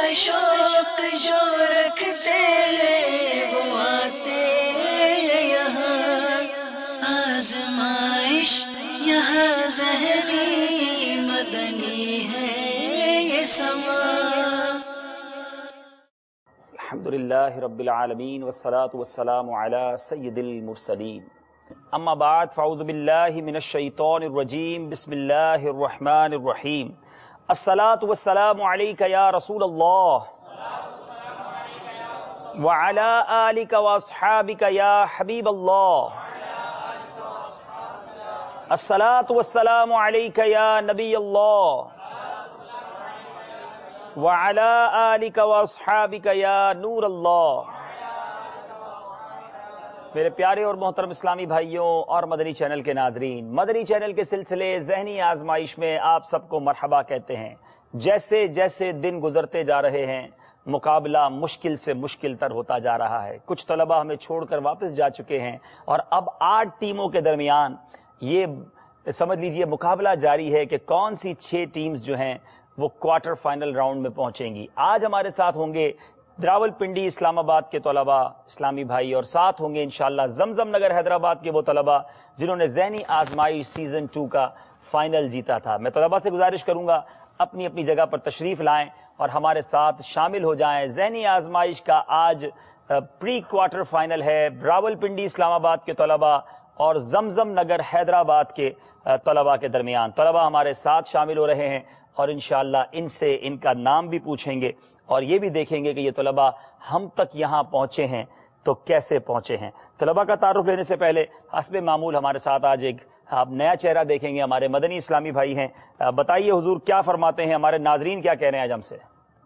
شوق جو رکھتے ہیں وہ آتے ہیں یہاں، آزمائش یہاں ذہنی مدنی ہے یہ سما۔ الحمدللہ رب العالمین والصلاة والسلام علی سید المرسلین، اما بعد فاعوذ باللہ من الشیطان الرجیم، بسم اللہ الرحمن الرحیم۔ الصلاة والسلام علیک یا رسول اللہ وعلی آلک واصحابک یا حبیب اللہ۔ الصلاة والسلام علیک یا نبی اللہ وعلی آلک واصحابک یا نور اللہ۔ میرے پیارے اور محترم اسلامی بھائیوں اور مدنی چینل کے ناظرین، مدنی چینل کے سلسلے ذہنی آزمائش میں آپ سب کو مرحبا کہتے ہیں۔ جیسے جیسے دن گزرتے جا رہے ہیں مقابلہ مشکل سے مشکل تر ہوتا جا رہا ہے۔ کچھ طلبہ ہمیں چھوڑ کر واپس جا چکے ہیں اور اب 8 ٹیموں کے درمیان یہ سمجھ لیجئے مقابلہ جاری ہے کہ کون سی 6 ٹیمز جو ہیں وہ کوارٹر فائنل راؤنڈ میں پہنچیں گی۔ آج ہمارے ساتھ ہوں گے راولپنڈی اسلام آباد کے طلباء اسلامی بھائی، اور ساتھ ہوں گے انشاءاللہ زمزم نگر حیدرآباد کے وہ طلباء جنہوں نے ذہنی آزمائش سیزن 2 کا فائنل جیتا تھا۔ میں طلباء سے گزارش کروں گا اپنی اپنی جگہ پر تشریف لائیں اور ہمارے ساتھ شامل ہو جائیں۔ ذہنی آزمائش کا آج پری کوارٹر فائنل ہے راولپنڈی اسلام آباد کے طلباء اور زمزم نگر حیدرآباد کے طلباء کے درمیان۔ طلباء ہمارے ساتھ شامل ہو رہے ہیں اور انشاءاللہ ان سے ان کا نام بھی پوچھیں گے اور یہ بھی دیکھیں گے کہ یہ طلباء ہم تک یہاں پہنچے ہیں تو کیسے پہنچے ہیں۔ طلباء کا تعارف لینے سے پہلے حسب معمول ہمارے ساتھ آج ایک نیا چہرہ دیکھیں گے، ہمارے مدنی اسلامی بھائی ہیں۔ بتائیے حضور کیا فرماتے ہیں، ہمارے ناظرین کیا کہہ رہے ہیں آج ہم سے؟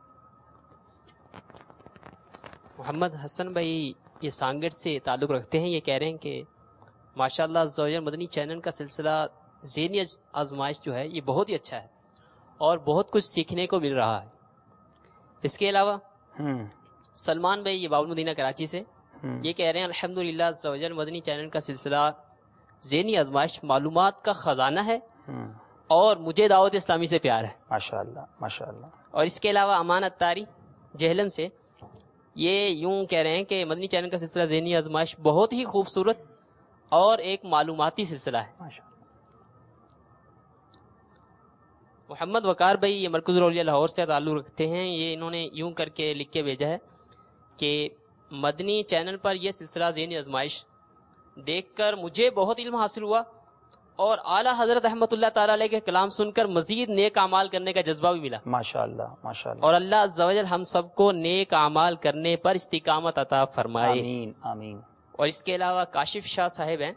محمد حسن بھائی یہ سانگڑ سے تعلق رکھتے ہیں، یہ کہہ رہے ہیں کہ ماشاءاللہ عز و جل مدنی چینل کا سلسلہ ذہنی آزمائش جو ہے یہ بہت ہی اچھا ہے اور بہت کچھ سیکھنے کو مل رہا ہے۔ اس کے علاوہ سلمان بھائی یہ باب المدینہ کراچی سے یہ کہہ رہے ہیں الحمدللہ عز و جل مدنی چینل کا سلسلہ ذہنی آزمائش معلومات کا خزانہ ہے اور مجھے دعوت اسلامی سے پیار ہے۔ ماشاءاللہ ماشاءاللہ۔ اور اس کے علاوہ امان اتاری جہلم سے یہ یوں کہہ رہے ہیں کہ مدنی چینل کا سلسلہ ذہنی آزمائش بہت ہی خوبصورت اور ایک معلوماتی سلسلہ ہے۔ محمد وقار بھائی یہ مرکز الاولیاء لاہور سے تعلق رکھتے ہیں، یہ انہوں نے یوں کر کے لکھ کے بھیجا ہے کہ مدنی چینل پر یہ سلسلہ ذہنی آزمائش دیکھ کر مجھے بہت علم حاصل ہوا اور اعلیٰ حضرت احمد اللہ تعالیٰ علیہ کے کلام سن کر مزید نیک اعمال کرنے کا جذبہ بھی ملا۔ ماشاءاللہ ماشاءاللہ۔ اور اللہ عز و جل ہم سب کو نیک اعمال کرنے پر استقامت عطا فرمائے، آمین آمین۔ اور اس کے علاوہ کاشف شاہ صاحب ہیں،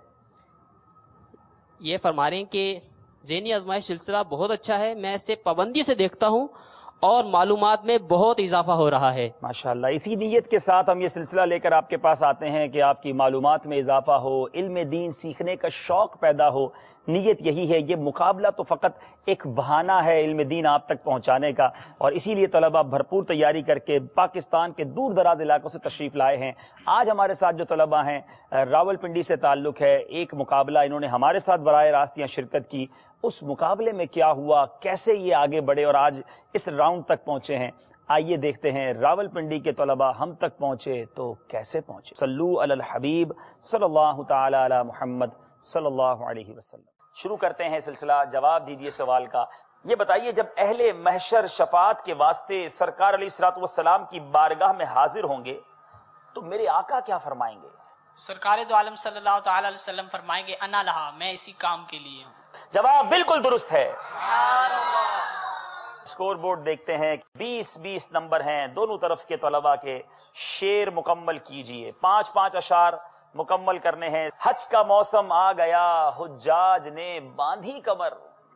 یہ فرما رہے ہیں کہ ذہنی آزمائش سلسلہ بہت اچھا ہے، میں اسے پابندی سے دیکھتا ہوں اور معلومات میں بہت اضافہ ہو رہا ہے۔ ماشاءاللہ، اسی نیت کے ساتھ ہم یہ سلسلہ لے کر آپ کے پاس آتے ہیں کہ آپ کی معلومات میں اضافہ ہو، علم دین سیکھنے کا شوق پیدا ہو۔ نیت یہی ہے، یہ مقابلہ تو فقط ایک بہانہ ہے علم دین آپ تک پہنچانے کا، اور اسی لیے طلبہ بھرپور تیاری کر کے پاکستان کے دور دراز علاقوں سے تشریف لائے ہیں۔ آج ہمارے ساتھ جو طلبہ ہیں راولپنڈی سے تعلق ہے، ایک مقابلہ انہوں نے ہمارے ساتھ براہ راست یہاں شرکت کی۔ اس مقابلے میں کیا ہوا، کیسے یہ آگے بڑھے اور آج اس راؤنڈ تک پہنچے ہیں، آئیے دیکھتے ہیں راولپنڈی کے طلباء ہم تک پہنچے تو کیسے پہنچے۔ صلو علی الحبیب صلی اللہ تعالی علی محمد صلی اللہ علیہ وسلم۔ شروع کرتے ہیں سلسلہ، جواب دیجئے سوال کا۔ یہ بتائیے جب اہل محشر شفاعت کے واسطے سرکار علیہ الصلوۃ والسلام کی بارگاہ میں حاضر ہوں گے تو میرے آقا کیا فرمائیں گے؟ سرکار دو عالم صلی اللہ تعالی علیہ وسلم فرمائیں گے انا لہا، میں اسی کام کے لیے ہوں۔ جواب بالکل درست ہے۔ اسکور بورڈ دیکھتے ہیں، 20 نمبر ہیں دونوں طرف کے طلباء کے۔ شعر مکمل کیجئے، 5 اشعار مکمل کرنے ہیں۔ حج کا موسم آ گیا، حجاج نے باندھی کمر،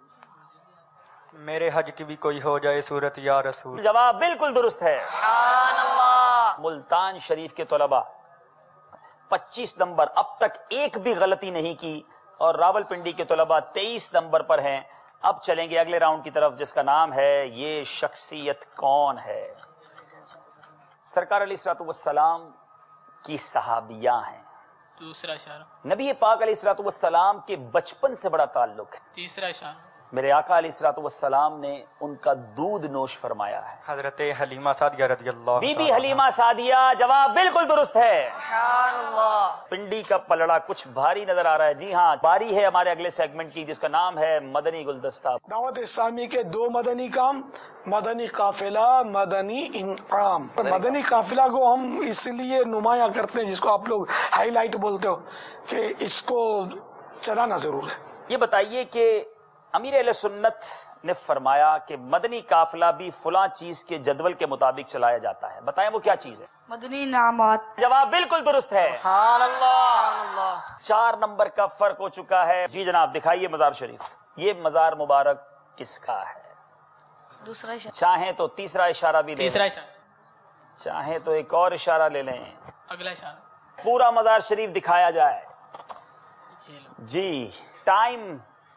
میرے حج کی بھی کوئی ہو جائے صورت یا رسول۔ جواب بالکل درست ہے۔ سبحان اللہ۔ ملتان شریف کے طلباء 25 نمبر، اب تک ایک بھی غلطی نہیں کی، اور راولپنڈی کے طلباء 23 نمبر پر ہیں۔ اب چلیں گے اگلے راؤنڈ کی طرف جس کا نام ہے یہ شخصیت کون ہے۔ سرکار علیہ الصلوۃ والسلام کی صحابیہ ہیں۔ دوسرا اشارہ۔ نبی پاک علیہ الصلوۃ والسلام کے بچپن سے بڑا تعلق ہے۔ تیسرا اشارہ۔ میرے آقا علیہ الصلوۃ والسلام نے ان کا دودھ نوش فرمایا ہے. حضرت حلیمہ سعدیہ رضی اللہ بی بی تعالی حلیمہ سعدیہ. جواب بالکل درست ہے. سبحان اللہ. پنڈی کا پلڑا کچھ بھاری نظر آ رہا ہے. جی ہاں، باری ہے ہمارے اگلے سیگمنٹ کی، جس کا نام ہے مدنی گلدستہ. دعوت اسلامی کے دو مدنی کام، مدنی قافلہ، مدنی انعام. مدنی قافلہ کو ہم اس لیے نمایاں کرتے ہیں، جس کو آپ لوگ ہائی لائٹ بولتے ہو، کہ اس کو چلانا ضرور ہے. یہ بتائیے کہ امیر اہل سنت نے فرمایا کہ مدنی قافلہ بھی فلاں چیز کے جدول کے مطابق چلایا جاتا ہے. بتائیں وہ کیا چیز ہے؟ مدنی انعامات. جواب بالکل درست ہے. سبحان اللہ. سبحان اللہ. 4 نمبر کا فرق ہو چکا ہے. جی جناب، دکھائیے مزار شریف. یہ مزار مبارک کس کا ہے؟ دوسرا اشارہ. چاہیں تو تیسرا اشارہ بھی لیں، تیسرا اشارہ. چاہیں تو ایک اور اشارہ لے لیں. اگلا اشارہ. پورا مزار شریف دکھایا جائے. جی ٹائم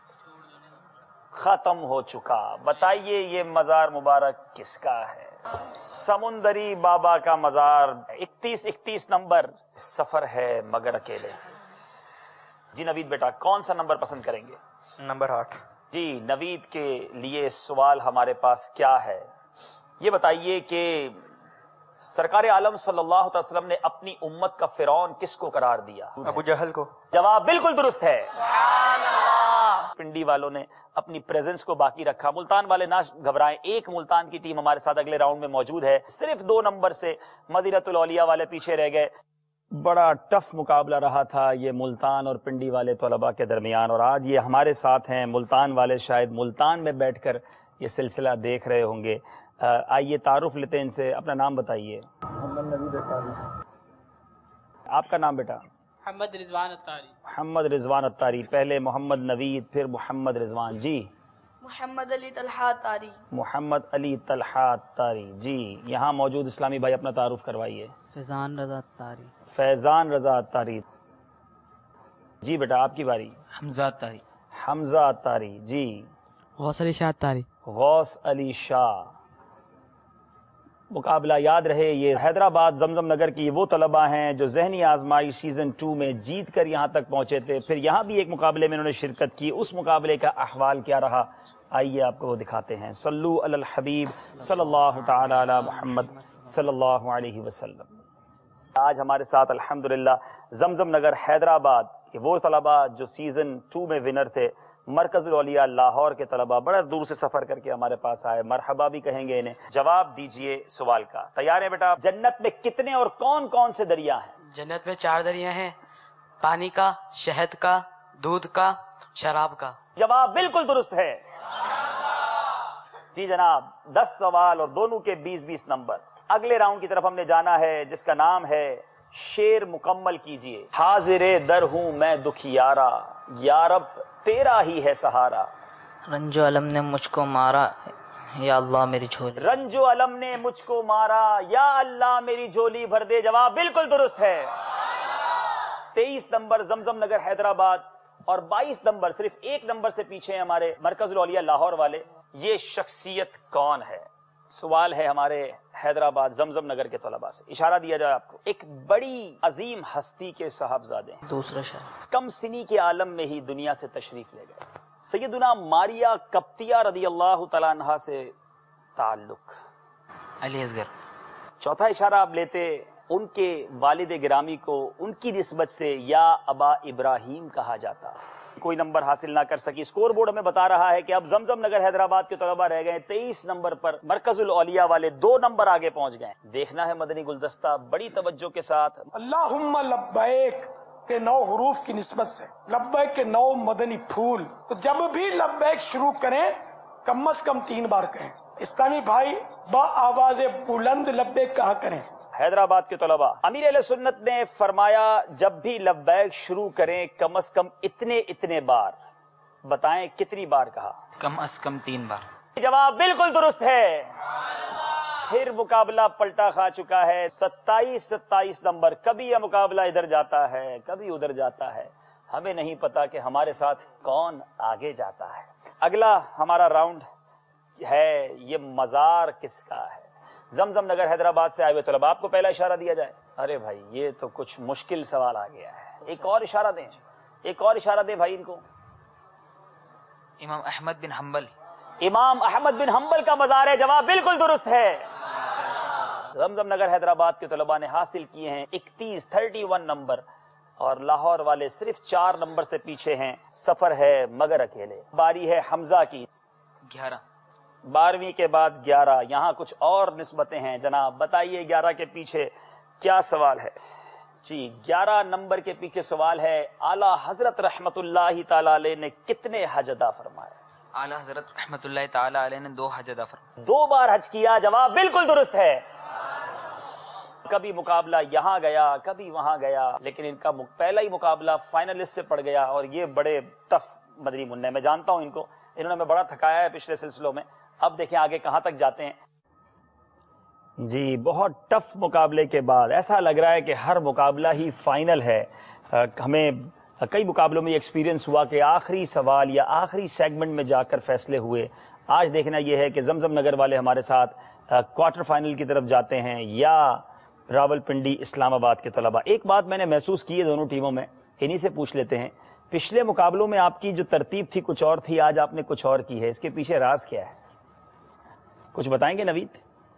ختم ہو چکا. بتائیے یہ مزار مبارک کس کا ہے؟ سمندری بابا کا مزار. 31 نمبر. سفر ہے مگر اکیلے. جی نوید بیٹا، کون سا نمبر پسند کریں گے؟ نمبر 8. جی نوید کے لیے سوال ہمارے پاس کیا ہے، یہ بتائیے کہ سرکار عالم صلی اللہ علیہ وسلم نے اپنی امت کا فرعون کس کو قرار دیا؟ ابو جہل کو. جواب بالکل درست ہے. پنڈی والوں نے اپنی پریزنس کو باقی رکھا. ملتان والے نہ گھبرائیں، ایک ملتان کی ٹیم ہمارے ساتھ اگلے راؤنڈ میں موجود ہے. صرف 2 نمبر سے مدینۃ الاولیاء والے پیچھے رہ گئے. بڑا ٹف مقابلہ رہا تھا یہ ملتان اور پنڈی والے طلباء کے درمیان، اور آج یہ ہمارے ساتھ ہیں. ملتان والے شاید ملتان میں بیٹھ کر یہ سلسلہ دیکھ رہے ہوں گے. آئیے تعارف لیتے ہیں ان سے. اپنا نام بتائیے. آپ کا نام بیٹا؟ محمد رضوان اتاری. محمد رضوان اتاری. پہلے محمد نوید، پھر محمد رضوان. جی محمد علی طلحہ اتاری. محمد علی طلحہ اتاری. جی یہاں موجود اسلامی بھائی اپنا تعارف کروائیے. فیضان رضا اتاری. فیضان رضا اتاری. جی بیٹا آپ کی باری. حمزہ اتاری. حمزہ اتاری. جی غوث علی شاہ اتاری. غوث علی شاہ. مقابلہ یاد رہے، یہ حیدرآباد زمزم نگر کی وہ طلباء ہیں جو ذہنی آزمائش سیزن 2 میں جیت کر یہاں تک پہنچے تھے. پھر یہاں بھی ایک مقابلے میں انہوں نے شرکت کی. اس مقابلے کا احوال کیا رہا، آئیے آپ کو وہ دکھاتے ہیں. صلو علی الحبیب صلی اللہ تعالی علی محمد صلی اللہ علیہ وسلم. آج ہمارے ساتھ الحمدللہ زمزم نگر حیدرآباد کے وہ طلباء جو سیزن 2 میں ونر تھے. مرکز الاولیاء لاہور کے طلباء بڑے دور سے سفر کر کے ہمارے پاس آئے. مرحبا بھی کہیں گے انہیں. جواب دیجئے سوال کا. تیار ہے بیٹا؟ جنت میں کتنے اور کون کون سے دریا ہیں؟ جنت میں 4 دریا ہیں، پانی کا، شہد کا، دودھ کا، شراب کا. جواب بالکل درست ہے. جی جناب، 10 سوال اور دونوں کے 20 نمبر. اگلے راؤنڈ کی طرف ہم نے جانا ہے جس کا نام ہے شعر مکمل کیجئے. حاضر در ہوں میں دکھیارا، یا رب تیرا ہی ہے سہارا. رنج و علم نے مجھ کو مارا، یا اللہ میری جھولی. رنج و علم نے مجھ کو مارا، یا اللہ میری جھولی بھر دے. جواب بالکل درست ہے. 23 نمبر زمزم نگر حیدرآباد اور 22 نمبر صرف 1 نمبر سے پیچھے ہیں ہمارے مرکز الاولیاء لاہور والے. یہ شخصیت کون ہے؟ سوال ہے ہمارے حیدرآباد زمزم نگر کے طلباء سے. اشارہ دیا جائے آپ کو. ایک بڑی عظیم ہستی کے صاحبزادے ہیں. دوسرا شہر. کم سنی کے عالم میں ہی دنیا سے تشریف لے گئے. سیدنا ماریا کپتیہ رضی اللہ تعالیٰ عنہا سے تعلق. علی اصغر. چوتھا اشارہ آپ لیتے، ان کے والد گرامی کو ان کی نسبت سے یا ابا ابراہیم کہا جاتا. کوئی نمبر حاصل نہ کر سکی. اسکور بورڈ ہمیں بتا رہا ہے کہ اب زمزم نگر حیدرآباد کے طلباء رہ گئے 23 نمبر پر. مرکز الاولیاء والے 2 نمبر آگے پہنچ گئے. دیکھنا ہے مدنی گلدستہ بڑی توجہ کے ساتھ. اللہم لبیک کے 9 حروف کی نسبت سے لبیک کے 9 مدنی پھول. تو جب بھی لبیک شروع کریں کم از کم 3 بار کہیں. اسلامی بھائی با آواز بلند لبیک کہا کریں. حیدرآباد کے طلباء، امیر اہل سنت نے فرمایا جب بھی لبیک شروع کریں کم از کم اتنے بار. بتائیں کتنی بار کہا؟ کم از کم 3 بار. جواب بالکل درست ہے. پھر مقابلہ پلٹا کھا چکا ہے. 27 نمبر. کبھی یہ مقابلہ ادھر جاتا ہے کبھی ادھر جاتا ہے. ہمیں نہیں پتا کہ ہمارے ساتھ کون آگے جاتا ہے. اگلا ہمارا راؤنڈ ہے یہ مزار کس کا ہے. زمزم نگر حیدرآباد سے آئے ہوئے طلباء. آپ کو پہلا اشارہ دیا جائے. ارے بھائی یہ تو کچھ مشکل سوال آ گیا ہے. ایک اور اشارہ دیں، ایک اور اشارہ دیں بھائی ان کو. امام احمد بن حنبل. امام احمد بن حنبل کا مزار ہے. جواب بالکل درست ہے. زمزم نگر حیدرآباد کے طلباء نے حاصل کیے ہیں 31 نمبر اور لاہور والے صرف 4 نمبر سے پیچھے ہیں. سفر ہے مگر اکیلے. باری ہے حمزہ کی. 11. 12ویں کے بعد 11. یہاں کچھ اور نسبتیں ہیں جناب. بتائیے 11 کے پیچھے کیا سوال ہے؟ جی 11 نمبر کے پیچھے سوال ہے اعلی حضرت رحمت اللہ تعالی علیہ نے کتنے حج ادا فرمائے؟ اعلیٰ حضرت رحمۃ اللہ تعالی علیہ نے 2 حج ادا فرمائے. 2 بار حج کیا. جواب بالکل درست ہے. کبھی مقابلہ یہاں گیا کبھی وہاں گیا لیکن ان کا پہلا ہی مقابلہ فائنلسٹ سے پڑ گیا اور یہ بڑے ٹف مدنی منع. میں جانتا ہوں ان کو، انہوں نے ہمیں بڑا تھکایا ہے پچھلے سلسلوں میں. اب دیکھیں آگے کہاں تک جاتے ہیں. جی بہت ٹف مقابلے کے بعد ایسا لگ رہا ہے کہ ہر مقابلہ ہی فائنل ہے. ہمیں کئی مقابلوں میں یہ ایکسپیرینس ہوا کہ آخری سوال یا آخری سیگمنٹ میں جا کر فیصلے ہوئے. آج دیکھنا یہ ہے کہ زمزم نگر والے ہمارے ساتھ کوارٹر فائنل کی طرف جاتے ہیں یا راول پنڈی اسلام آباد کے طلباء. ایک بات میں نے محسوس کی ہے دونوں ٹیموں میں، انہی سے پوچھ لیتے ہیں. پچھلے مقابلوں میں آپ کی جو ترتیب تھی کچھ اور تھی، آج آپ نے کچھ اور کی ہے. اس کے پیچھے راز کیا ہے؟ کچھ بتائیں گے نوید؟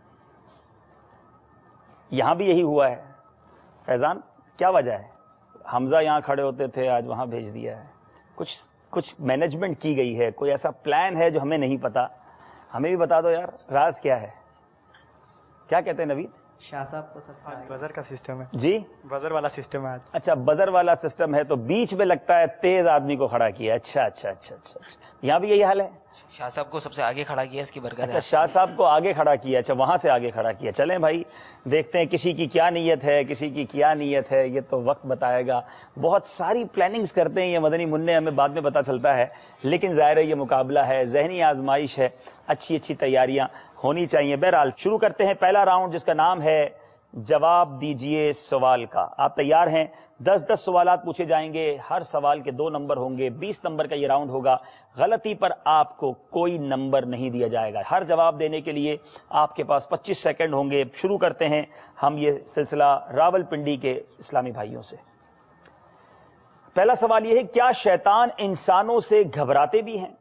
یہاں بھی یہی ہوا ہے. فیضان کیا وجہ ہے؟ حمزہ یہاں کھڑے ہوتے تھے، آج وہاں بھیج دیا ہے. کچھ مینجمنٹ کی گئی ہے، کوئی ایسا پلان ہے جو ہمیں نہیں پتا. ہمیں بھی بتا دو یار، راز کیا ہے؟ کیا کہتے ہیں نوید؟ شاہ صاحب کو سب سے بزر کا سسٹم ہے جی، بزر والا سسٹم ہے. اچھا بزر والا سسٹم ہے تو بیچ میں لگتا ہے تیز آدمی کو کھڑا کیا. اچھا اچھا اچھا اچھا اچھا. یہاں بھی یہی حال ہے. شاہ صاحب کو سب سے آگے کھڑا کیا، اس کی برکت ہے. اچھا شاہ صاحب کو آگے کھڑا کیا. اچھا وہاں سے آگے کھڑا کیا. چلیں بھائی دیکھتے ہیں کسی کی کیا نیت ہے، کسی کی کیا نیت ہے، یہ تو وقت بتائے گا. بہت ساری پلاننگز کرتے ہیں یہ مدنی منع، ہمیں بعد میں پتہ چلتا ہے. لیکن ظاہر ہے یہ مقابلہ ہے، ذہنی آزمائش ہے، اچھی اچھی تیاریاں ہونی چاہیے. بہرحال شروع کرتے ہیں پہلا راؤنڈ جس کا نام ہے جواب دیجئے سوال کا. آپ تیار ہیں؟ 10 سوالات پوچھے جائیں گے، ہر سوال کے 2 نمبر ہوں گے. 20 نمبر کا یہ راؤنڈ ہوگا. غلطی پر آپ کو کوئی نمبر نہیں دیا جائے گا. ہر جواب دینے کے لیے آپ کے پاس 25 سیکنڈ ہوں گے. شروع کرتے ہیں ہم یہ سلسلہ راول پنڈی کے اسلامی بھائیوں سے. پہلا سوال یہ ہے، کیا شیطان انسانوں سے گھبراتے بھی ہیں؟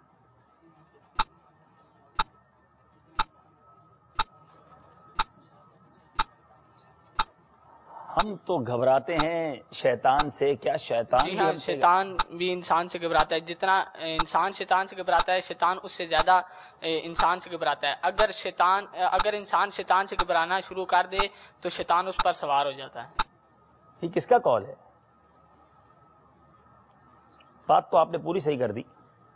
ہم تو گھبراتے ہیں شیطان سے، کیا شیطان جی بھی ہاں، ہم سے شیطان بھی انسان سے گھبراتا ہے. جتنا انسان شیطان سے گھبراتا ہے، شیطان اس سے زیادہ انسان سے گھبراتا ہے. اگر انسان شیطان سے گھبرانا شروع کر دے تو شیطان اس پر سوار ہو جاتا ہے. یہ کس کا قول ہے؟ بات تو آپ نے پوری صحیح کر دی.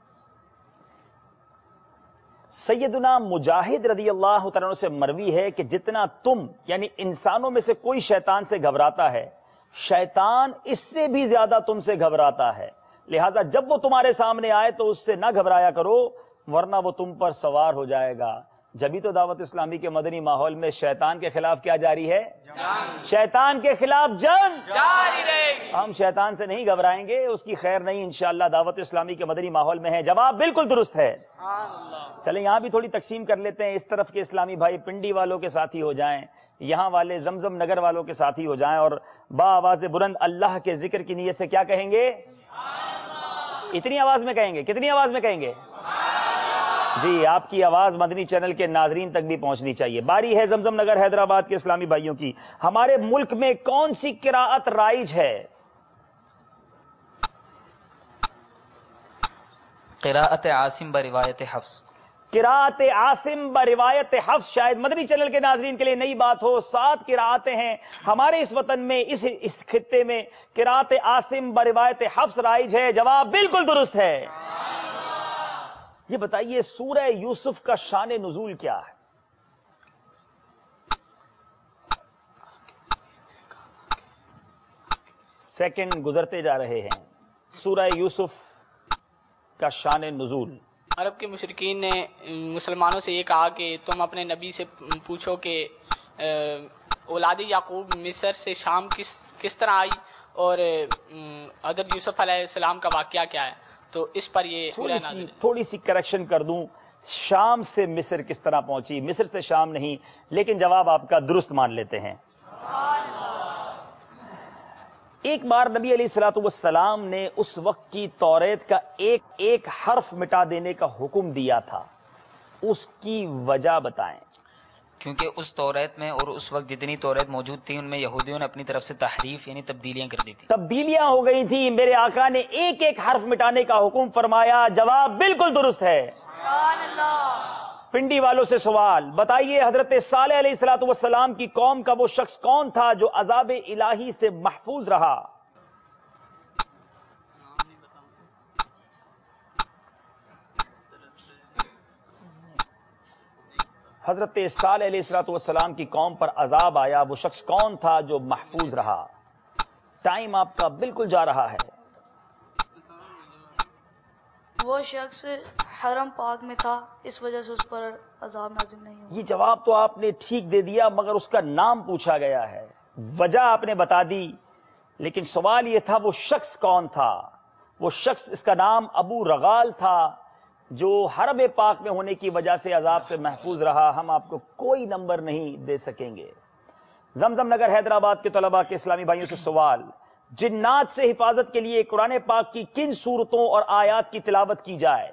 سیدنا مجاہد رضی اللہ تعالیٰ عنہ سے مروی ہے کہ جتنا تم یعنی انسانوں میں سے کوئی شیطان سے گھبراتا ہے، شیطان اس سے بھی زیادہ تم سے گھبراتا ہے. لہذا جب وہ تمہارے سامنے آئے تو اس سے نہ گھبرایا کرو، ورنہ وہ تم پر سوار ہو جائے گا. جبھی تو دعوت اسلامی کے مدنی ماحول میں شیطان کے خلاف کیا جاری ہے؟ شیطان کے خلاف جنگ جاری رہے گی. ہم شیطان سے نہیں گھبرائیں گے، اس کی خیر نہیں انشاءاللہ دعوت اسلامی کے مدنی ماحول میں ہے. جواب بالکل درست ہے. چلیں یہاں بھی تھوڑی تقسیم کر لیتے ہیں. اس طرف کے اسلامی بھائی پنڈی والوں کے ساتھی ہو جائیں، یہاں والے زمزم نگر والوں کے ساتھی ہو جائیں اور با آواز بلند اللہ کے ذکر کی نیت سے کیا کہیں گے؟ اتنی آواز میں کہیں گے؟ کتنی آواز میں کہیں گے؟ جی آپ کی آواز مدنی چینل کے ناظرین تک بھی پہنچنی چاہیے. باری ہے زمزم نگر حیدرآباد کے اسلامی بھائیوں کی. ہمارے ملک میں کون سی قراءت رائج ہے؟ قراءت عاصم بروایت حفص. قراءت عاصم بروایت حفص شاید مدنی چینل کے ناظرین کے لیے نئی بات ہو. 7 قراءتیں ہیں ہمارے اس وطن میں، اس خطے میں. قراءت عاصم بروایت حفص رائج ہے. جواب بالکل درست ہے. یہ بتائیے سورہ یوسف کا شان نزول کیا ہے؟ سیکنڈ گزرتے جا رہے ہیں. سورہ یوسف کا شان نزول. عرب کے مشرکین نے مسلمانوں سے یہ کہا کہ تم اپنے نبی سے پوچھو کہ اولاد یعقوب مصر سے شام کس طرح آئی اور حضرت یوسف علیہ السلام کا واقعہ کیا ہے. تو اس پر یہ تھوڑی سی کریکشن کر دوں، شام سے مصر کس طرح پہنچی، مصر سے شام نہیں. لیکن جواب آپ کا درست مان لیتے ہیں. ایک بار نبی علیہ الصلوۃ والسلام نے اس وقت کی توریت کا ایک حرف مٹا دینے کا حکم دیا تھا، اس کی وجہ بتائیں۔ کیونکہ اس توریت میں اور اس وقت جتنی توریت موجود تھی ان میں یہودیوں نے اپنی طرف سے تحریف یعنی تبدیلیاں کر دی تھی۔ تبدیلیاں ہو گئی تھی، میرے آقا نے ایک حرف مٹانے کا حکم فرمایا۔ جواب بالکل درست ہے۔ سبحان اللہ۔ پنڈی والوں سے سوال، بتائیے حضرت صالح علیہ الصلوۃ والسلام کی قوم کا وہ شخص کون تھا جو عذاب الہی سے محفوظ رہا؟ حضرت صالح علیہ الصلوۃ والسلام کی قوم پر عذاب آیا، وہ شخص کون تھا جو محفوظ رہا؟ ٹائم آپ کا بالکل جا رہا ہے۔ وہ شخص حرم پاک میں تھا، اس وجہ سے اس پر عذاب نازل نہیں ہوا۔ یہ جواب تو آپ نے ٹھیک دے دیا، مگر اس کا نام پوچھا گیا ہے، وجہ آپ نے بتا دی، لیکن سوال یہ تھا وہ شخص کون تھا؟ وہ شخص، اس کا نام ابو رغال تھا، جو حرم پاک میں ہونے کی وجہ سے عذاب سے محفوظ رہا۔ ہم آپ کو کوئی نمبر نہیں دے سکیں گے۔ زمزم نگر حیدرآباد کے طلباء کے اسلامی بھائیوں سے سوال، جنات سے حفاظت کے لیے قرآن پاک کی کن سورتوں اور آیات کی تلاوت کی جائے؟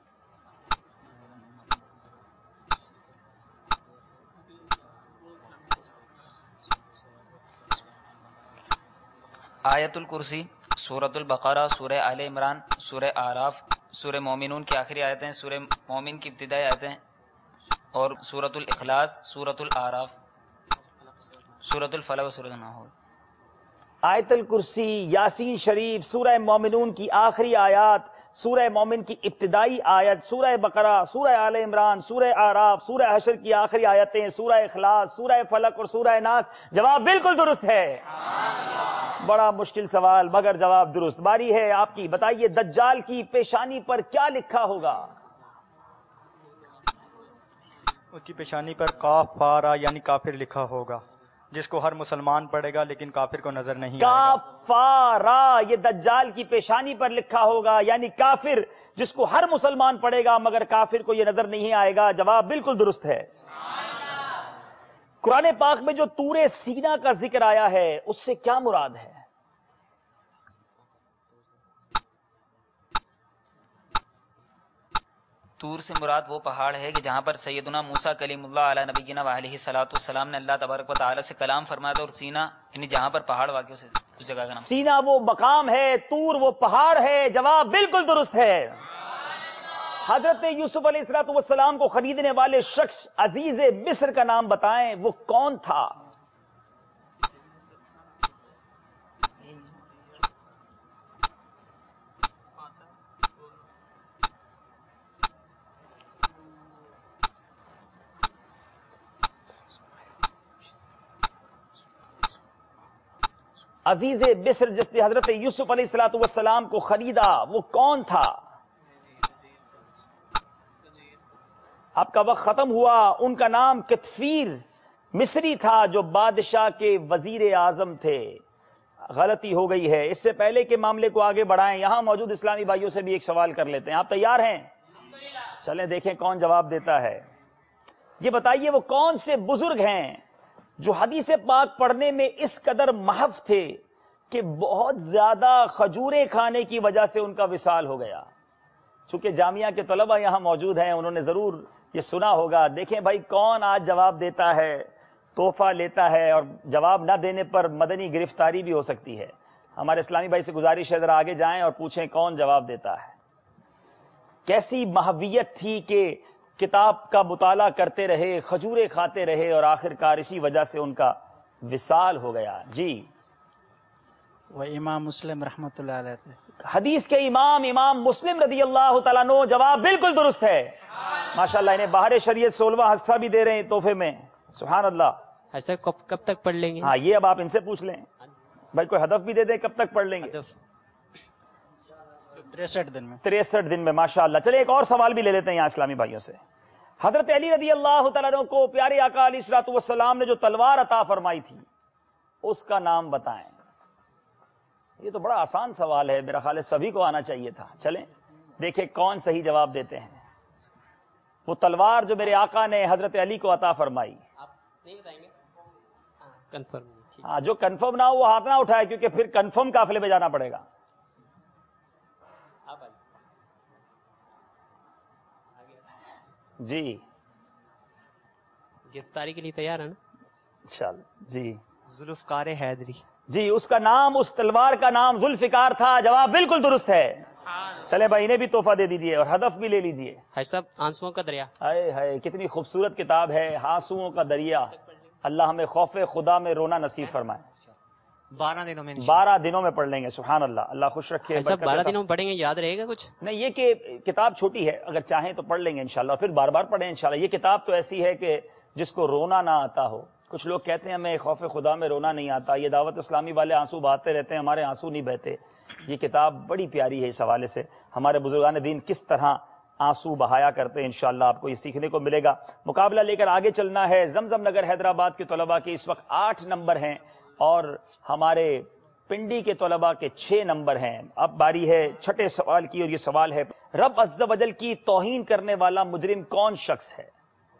آیت الکرسی، سورۃ البقرہ، سورہ آل عمران، سورہ اعراف، سورہ مومنون کی آخری آیتیں، سورہ مومن کی ابتدائی آیتیں، اور سورۃ الاخلاص، سورۃ الاعراف، سورۃ الفلق و سورۃ النحل۔ آیت الکرسی، یاسین شریف، سورہ مومنون کی آخری آیات، سورہ مومن کی ابتدائی آیت، سورہ بقرہ، سورہ آل عمران، سورہ اعراف، سورہ حشر کی آخری آیتیں، سورہ اخلاص، سورہ فلق اور سورہ ناس۔ جواب بالکل درست ہے۔ بڑا مشکل سوال مگر جواب درست۔ باری ہے آپ کی، بتائیے دجال کی پیشانی پر کیا لکھا ہوگا؟ اس کی پیشانی پر کاف فارا یعنی کافر لکھا ہوگا، جس کو ہر مسلمان پڑھے گا لیکن کافر کو نظر نہیں آئے گا۔ کافارا، یہ دجال کی پیشانی پر لکھا ہوگا، یعنی کافر، جس کو ہر مسلمان پڑھے گا مگر کافر کو یہ نظر نہیں آئے گا۔ جواب بالکل درست ہے۔ قرآن پاک میں جو طور سینا کا ذکر آیا ہے اس سے کیا مراد ہے؟ طور سے مراد وہ پہاڑ ہے کہ جہاں پر سیدنا موسیٰ کلیم اللہ علیہ نبینا وعلیہ الصلوۃ والسلام نے اللہ تبارک و تعالی سے کلام فرمایا تھا، اور سینا یعنی جہاں پر پہاڑ واقع سے اس جگہ کا نام۔ سینا وہ مقام ہے، طور وہ پہاڑ ہے۔ جواب بالکل درست ہے۔ حضرت یوسف علیہ الصلوۃ والسلام کو خریدنے والے شخص عزیز مصر کا نام بتائیں، وہ کون تھا؟ عزیز مصر جس نے حضرت یوسف علیہ الصلوۃ والسلام کو خریدا وہ کون تھا؟ آپ کا وقت ختم ہوا۔ ان کا نام کتفیر مصری تھا جو بادشاہ کے وزیر اعظم تھے۔ غلطی ہو گئی ہے۔ اس سے پہلے کہ معاملے کو آگے بڑھائیں، یہاں موجود اسلامی بھائیوں سے بھی ایک سوال کر لیتے ہیں۔ آپ تیار ہیں؟ چلیں دیکھیں کون جواب دیتا ہے۔ یہ بتائیے وہ کون سے بزرگ ہیں جو حدیث پاک پڑھنے میں اس قدر محو تھے کہ بہت زیادہ کھجوریں کھانے کی وجہ سے ان کا وصال ہو گیا؟ چونکہ جامعہ کے طلبہ یہاں موجود ہیں، انہوں نے ضرور یہ سنا ہوگا۔ دیکھیں بھائی کون آج جواب دیتا ہے، تحفہ لیتا ہے، اور جواب نہ دینے پر مدنی گرفتاری بھی ہو سکتی ہے۔ ہمارے اسلامی بھائی سے گزارش ہے ذرا آگے جائیں اور پوچھیں کون جواب دیتا ہے۔ کیسی محویت تھی کہ کتاب کا مطالعہ کرتے رہے، کھجوریں کھاتے رہے، اور آخر کار اسی وجہ سے ان کا وصال ہو گیا۔ جی، وہ امام مسلم رحمۃ اللہ علیہ تھے۔ حدیث کے امام مسلم رضی اللہ تعالیٰ عنہ۔ جواب بالکل درست ہے۔ ماشاءاللہ، انہیں باہر شریعت 16واں حصہ بھی دے رہے ہیں تحفے میں۔ سبحان اللہ۔ ایسا کب تک پڑھ لیں گے؟ ہاں، یہ اب آپ ان سے پوچھ لیں بھائی، کوئی ہدف بھی دے دیں کب تک پڑھ لیں گے؟ 63 دن میں۔ 63 دن میں، ماشاءاللہ۔ چلے ایک اور سوال بھی لے لیتے ہیں یہاں اسلامی بھائیوں سے۔ حضرت علی رضی اللہ تعالیٰ عنہ کو پیارے آقا علیہ الصلوۃ والسلام نے جو تلوار عطا فرمائی تھی اس کا نام بتائیں۔ یہ تو بڑا آسان سوال ہے، میرا خیال ہے سبھی کو آنا چاہیے تھا۔ چلیں دیکھیں کون صحیح جواب دیتے ہیں۔ وہ تلوار جو میرے آقا نے حضرت علی کو عطا فرمائی، آپ نہیں بتائیں گے؟ کنفرم ہاں جو کنفرم نہ ہو وہ ہاتھ نہ اٹھائے، کیونکہ پھر کنفرم قافلے میں جانا پڑے گا. جی گرفتاری کے لیے تیار ہے نا؟ انشاءاللہ. جی ذوالفقار حیدری. جی اس کا نام، اس تلوار کا نام ذوالفقار تھا. جواب بالکل درست ہے. چلے بھائی انہیں بھی تحفہ دے دیجئے اور ہدف بھی لے لیجئے. حاج صاحب آنسوؤں کا دریا. ہائے ہائے کتنی خوبصورت کتاب ہے، آنسوؤں کا دریا. اللہ ہمیں خوف خدا میں رونا نصیب فرمائے. 12 دنوں میں 12 دنوں میں پڑھ لیں گے. سبحان اللہ. اللہ خوش رکھے. حاج صاحب 12 دنوں میں پڑھیں گے، یاد رہے گا کچھ؟ نہیں، یہ کہ کتاب چھوٹی ہے، اگر چاہیں تو پڑھ لیں گے انشاءاللہ، پھر بار بار پڑھیں انشاءاللہ. یہ کتاب تو ایسی ہے کہ جس کو رونا نہ آتا ہو. کچھ لوگ کہتے ہیں ہمیں خوف خدا میں رونا نہیں آتا، یہ دعوت اسلامی والے آنسو بہاتے رہتے ہیں، ہمارے آنسو نہیں بہتے. یہ کتاب بڑی پیاری ہے اس حوالے سے. ہمارے بزرگان دین کس طرح آنسو بہایا کرتے ہیں، انشاءاللہ آپ کو یہ سیکھنے کو ملے گا. مقابلہ لے کر آگے چلنا ہے. زمزم نگر حیدرآباد کے طلباء کے اس وقت 8 نمبر ہیں اور ہمارے پنڈی کے طلباء کے 6 نمبر ہیں. اب باری ہے چھٹے سوال کی، اور یہ سوال ہے رب عز و جل کی توہین کرنے والا مجرم کون شخص ہے؟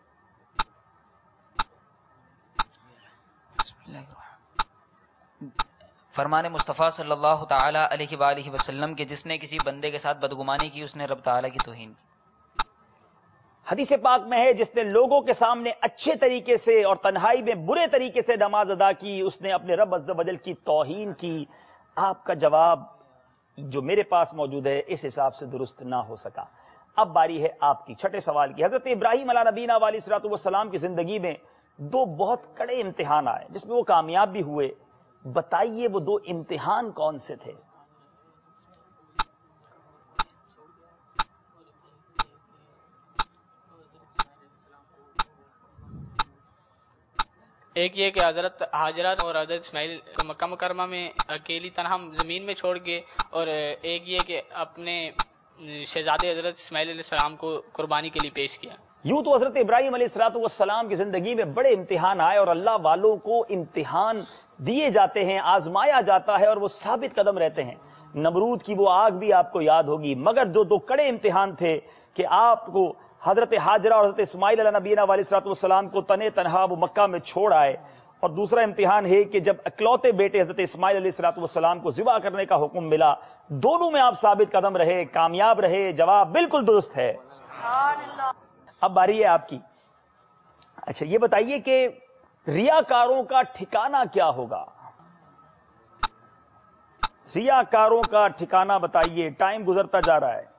فرمان مصطفیٰ صلی اللہ تعالی علیہ وآلہ وسلم کہ جس نے کسی بندے کے ساتھ بدگمانی کی اس نے رب تعالی کی توہین کی. حدیث پاک میں ہے جس نے لوگوں کے سامنے اچھے طریقے سے اور تنہائی میں برے طریقے سے نماز ادا کی اس نے اپنے رب عز و جل کی توہین کی. آپ کا جواب جو میرے پاس موجود ہے اس حساب سے درست نہ ہو سکا. اب باری ہے آپ کی چھٹے سوال کی. حضرت ابراہیم علیہ نبینا علیہ الصلوۃ والسلام کی زندگی میں 2 بہت کڑے امتحان آئے جس میں وہ کامیاب بھی ہوئے. بتائیے وہ 2 امتحان کون سے تھے؟ ایک یہ کہ حضرت حاجرہ اور حضرت اسماعیل کو مکہ مکرمہ میں اکیلی تنہا زمین میں چھوڑ کے، اور ایک یہ کہ اپنے شہزادے حضرت اسماعیل علیہ السلام کو قربانی کے لیے پیش کیا. یوں تو حضرت ابراہیم علیہ الصلوۃ والسلام کی زندگی میں بڑے امتحان آئے اور اللہ والوں کو امتحان دیے جاتے ہیں، آزمایا جاتا ہے اور وہ ثابت قدم رہتے ہیں. نمرود کی وہ آگ بھی آپ کو یاد ہوگی. مگر جو 2 کڑے امتحان تھے کہ آپ کو حضرت حاجرہ اور حضرت اسماعیل علیہ نبینا علیہ الصلوۃ والسلام کو تنے تنہا وہ مکہ میں چھوڑ آئے، اور دوسرا امتحان ہے کہ جب اکلوتے بیٹے حضرت اسماعیل علیہ الصلوۃ والسلام کو ذبح کرنے کا حکم ملا، دونوں میں آپ ثابت قدم رہے، کامیاب رہے. جواب بالکل درست ہے. اب باری ہے آپ کی. اچھا یہ بتائیے کہ ریاکاروں کا ٹھکانہ کیا ہوگا؟ ریاکاروں کا ٹھکانہ بتائیے، ٹائم گزرتا جا رہا ہے.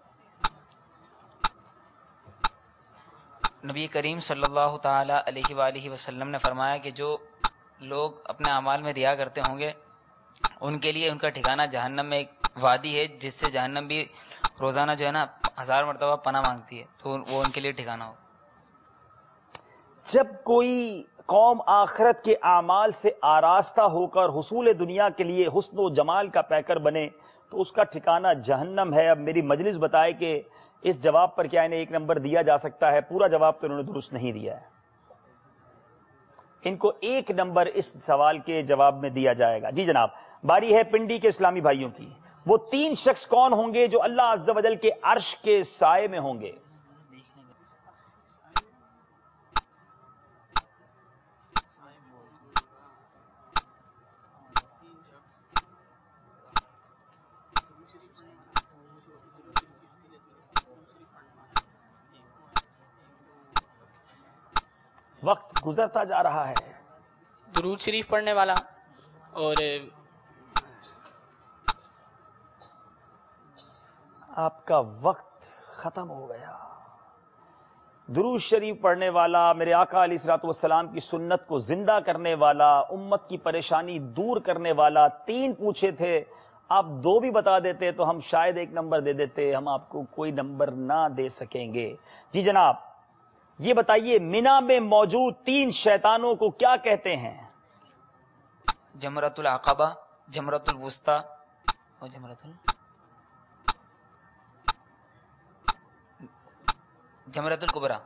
نبی کریم صلی اللہ تعالی علیہ وآلہ وسلم نے فرمایا کہ جو لوگ اپنے اعمال میں ریا کرتے ہوں گے ان کے لیے ان کا ٹھکانہ جہنم میں ایک وادی ہے جس سے جہنم بھی روزانہ جو ہے نا 1000 مرتبہ پناہ مانگتی ہے، تو وہ ان کے لیے ٹھکانہ ہو. جب کوئی قوم آخرت کے اعمال سے آراستہ ہو کر حصول دنیا کے لیے حسن و جمال کا پیکر بنے تو اس کا ٹھکانہ جہنم ہے. اب میری مجلس بتائے کہ اس جواب پر کیا انہیں 1 نمبر دیا جا سکتا ہے؟ پورا جواب تو انہوں نے درست نہیں دیا ہے. ان کو 1 نمبر اس سوال کے جواب میں دیا جائے گا. جی جناب باری ہے پنڈی کے اسلامی بھائیوں کی. وہ 3 شخص کون ہوں گے جو اللہ عز و جل کے عرش کے سائے میں ہوں گے؟ وقت گزرتا جا رہا ہے. درود شریف پڑھنے والا اور آپ کا وقت ختم ہو گیا. درود شریف پڑھنے والا، میرے آقا علیہ الصلوۃ والسلام کی سنت کو زندہ کرنے والا، امت کی پریشانی دور کرنے والا. 3 پوچھے تھے، آپ 2 بھی بتا دیتے تو ہم شاید 1 نمبر دے دیتے، ہم آپ کو کوئی نمبر نہ دے سکیں گے. جی جناب یہ بتائیے مینا میں موجود 3 شیطانوں کو کیا کہتے ہیں؟ جمرۃ العقبہ، جمرۃ الوسطی اور جمرۃ الکبریٰ.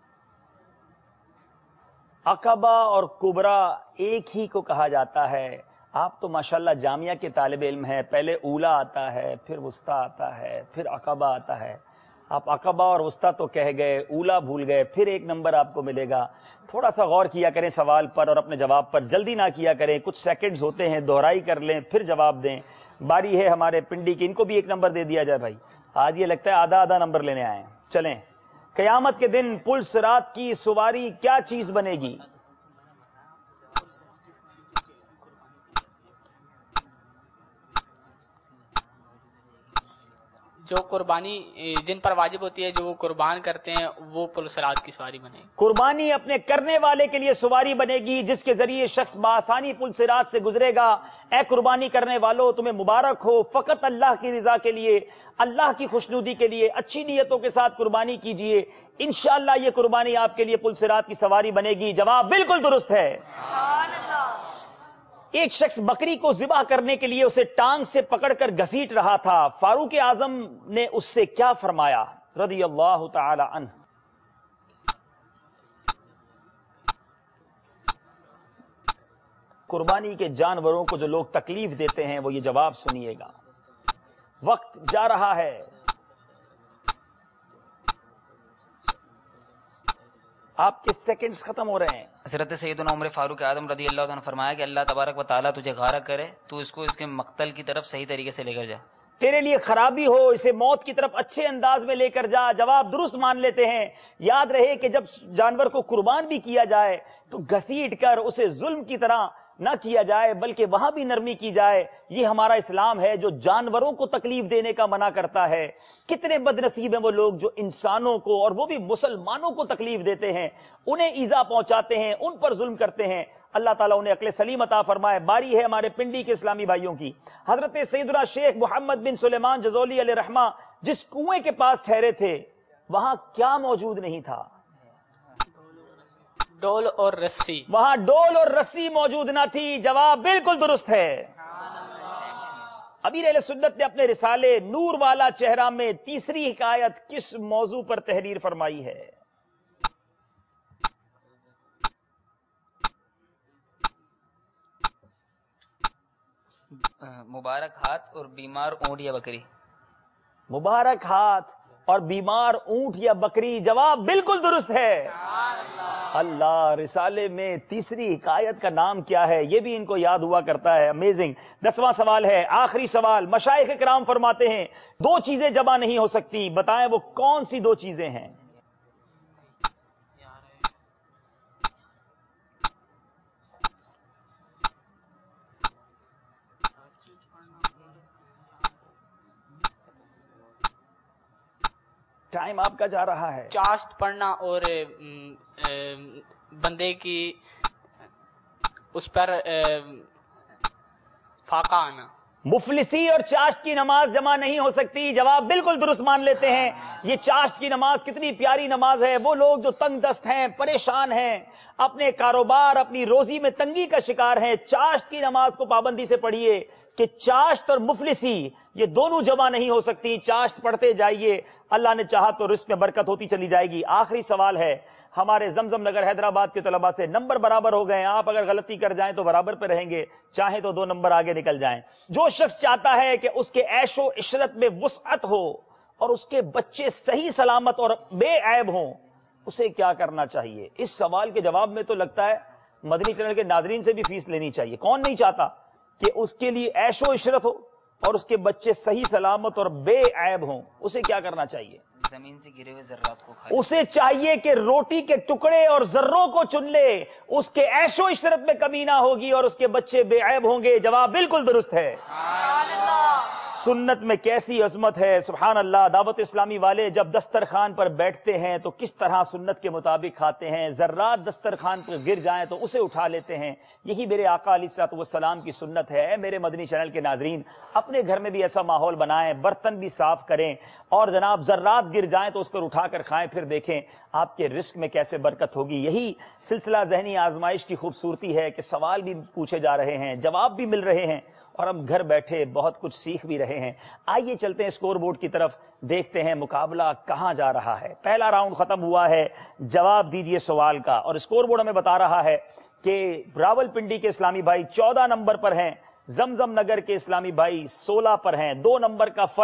عقبہ اور کبریٰ ایک ہی کو کہا جاتا ہے. آپ تو ماشاءاللہ جامعہ کے طالب علم ہیں، پہلے اولا آتا ہے، پھر وسطی آتا ہے، پھر عقبہ آتا ہے. آپ عقبہ اور وسطیٰ تو کہہ گئے، اولا بھول گئے، پھر ایک نمبر آپ کو ملے گا. تھوڑا سا غور کیا کریں سوال پر اور اپنے جواب پر، جلدی نہ کیا کریں، کچھ سیکنڈز ہوتے ہیں، دہرائی کر لیں پھر جواب دیں. باری ہے ہمارے پنڈی کی، ان کو بھی ایک نمبر دے دیا جائے بھائی، آج یہ لگتا ہے آدھا آدھا نمبر لینے آئے ہیں. چلیں. قیامت کے دن پل صراط کی سواری کیا چیز بنے گی؟ جو قربانی جن پر واجب ہوتی ہے، جو وہ قربان کرتے ہیں، وہ پل صراط کی سواری بنے گی. قربانی اپنے کرنے والے کے لیے سواری بنے گی، جس کے ذریعے شخص بآسانی پل صراط سے گزرے گا. اے قربانی کرنے والوں، تمہیں مبارک ہو، فقط اللہ کی رضا کے لیے، اللہ کی خوشنودی کے لیے اچھی نیتوں کے ساتھ قربانی کیجئے، انشاءاللہ یہ قربانی آپ کے لیے پل صراط کی سواری بنے گی. جواب بالکل درست ہے. سبحان اللہ. ایک شخص بکری کو ذبح کرنے کے لیے اسے ٹانگ سے پکڑ کر گھسیٹ رہا تھا. فاروق اعظم نے اس سے کیا فرمایا رضی اللہ تعالی عنہ؟ قربانی کے جانوروں کو جو لوگ تکلیف دیتے ہیں وہ یہ جواب سنیے گا. وقت جا رہا ہے. آپ کے سیکنڈز ختم ہو رہے ہیں. حضرت سیدنا عمر فاروق اعظم رضی اللہ عنہ نے فرمایا کہ اللہ تبارک و تعالیٰ تجھے غارق کرے، تو اس کو اس کے مقتل کی طرف صحیح طریقے سے لے کر جا. تیرے لیے خرابی ہو، اسے موت کی طرف اچھے انداز میں لے کر جا. جواب درست مان لیتے ہیں. یاد رہے کہ جب جانور کو قربان بھی کیا جائے تو گھسیٹ کر اسے ظلم کی طرح نہ کیا جائے، بلکہ وہاں بھی نرمی کی جائے. یہ ہمارا اسلام ہے جو جانوروں کو تکلیف دینے کا منع کرتا ہے. کتنے بد نصیب ہیں وہ لوگ جو انسانوں کو، اور وہ بھی مسلمانوں کو تکلیف دیتے ہیں، انہیں ایذا پہنچاتے ہیں، ان پر ظلم کرتے ہیں. اللہ تعالیٰ انہیں عقل سلیم عطا فرمائے. باری ہے ہمارے پنڈی کے اسلامی بھائیوں کی. حضرت سیدنا شیخ محمد بن سلیمان جزولی علیہ رحمہ جس کنویں کے پاس ٹھہرے تھے، وہاں کیا موجود نہیں تھا؟ ڈول اور رسی. وہاں ڈول اور رسی موجود نہ تھی. جواب بالکل درست ہے. امیر اہل سنت نے اپنے رسالے نور والا چہرہ میں تیسری حکایت کس موضوع پر تحریر فرمائی ہے؟ مبارک ہاتھ اور بیمار اونٹ یا بکری. مبارک ہاتھ اور بیمار اونٹ یا بکری. جواب بالکل درست ہے. اللہ، رسالے میں تیسری حکایت کا نام کیا ہے؟ یہ بھی ان کو یاد ہوا کرتا ہے. امیزنگ. 10واں سوال ہے، آخری سوال. مشائخ کرام فرماتے ہیں دو چیزیں جمع نہیں ہو سکتی، بتائیں وہ کون سی دو چیزیں ہیں؟ ٹائم آپ کا جا رہا ہے. چاشت پڑھنا اور بندے کی اس پر فاقہ آنا. مفلسی اور چاشت کی نماز جمع نہیں ہو سکتی. جواب بالکل درست مان لیتے ہیں. یہ چاشت کی نماز کتنی پیاری نماز ہے. وہ لوگ جو تنگ دست ہیں، پریشان ہیں، اپنے کاروبار، اپنی روزی میں تنگی کا شکار ہیں، چاشت کی نماز کو پابندی سے پڑھیے کہ چاشت اور مفلسی یہ دونوں جمع نہیں ہو سکتی. چاشت پڑھتے جائیے، اللہ نے چاہا تو رزق میں برکت ہوتی چلی جائے گی. آخری سوال ہے ہمارے زمزم نگر حیدرآباد کے طلباء سے. نمبر برابر ہو گئے. آپ اگر غلطی کر جائیں تو برابر پہ رہیں گے، چاہیں تو 2 نمبر آگے نکل جائیں. جو شخص چاہتا ہے کہ اس کے عیش و عشرت میں وسعت ہو اور اس کے بچے صحیح سلامت اور بے عیب ہوں، اسے کیا کرنا چاہیے؟ اس سوال کے جواب میں تو لگتا ہے مدنی چینل کے ناظرین سے بھی فیس لینی چاہیے. کون نہیں چاہتا کہ اس کے لیے عیش و عشرت ہو اور اس کے بچے صحیح سلامت اور بے عیب ہوں؟ اسے کیا کرنا چاہیے؟ زمین سے گرے ہوئے ذرات کو کھائے. اسے چاہیے کہ روٹی کے ٹکڑے اور ذروں کو چن لے. اس کے عیش و عشرت میں کمی نہ ہوگی اور اس کے بچے بے عیب ہوں گے. جواب بالکل درست ہے. سبحان اللہ. سنت میں کیسی عظمت ہے. سبحان اللہ. دعوت اسلامی والے جب دسترخوان پر بیٹھتے ہیں تو کس طرح سنت کے مطابق کھاتے ہیں. ذرات دسترخوان پر گر جائیں تو اسے اٹھا لیتے ہیں. یہی میرے آقا علیہ الصلوۃ والسلام کی سنت ہے. میرے مدنی چینل کے ناظرین اپنے گھر میں بھی ایسا ماحول بنائیں، برتن بھی صاف کریں، اور جناب ذرات گر جائیں تو اس پر اٹھا کر کھائیں. پھر دیکھیں آپ کے رزق میں کیسے برکت ہوگی. یہی سلسلہ ذہنی آزمائش کی خوبصورتی ہے کہ سوال بھی پوچھے جا رہے ہیں، جواب بھی مل رہے ہیں، اور ہم گھر بیٹھے بہت کچھ سیکھ بھی رہے ہیں. آئیے چلتے ہیں اسکور بورڈ کی طرف، دیکھتے ہیں مقابلہ کہاں جا رہا ہے. پہلا راؤنڈ ختم ہوا ہے. جواب دیجئے سوال کا. اور اسکور بورڈ ہمیں بتا رہا ہے کہ راول پنڈی کے اسلامی بھائی 14 نمبر پر ہیں، زمزم نگر کے اسلامی بھائی 16 پر ہیں. 2 نمبر کا فرق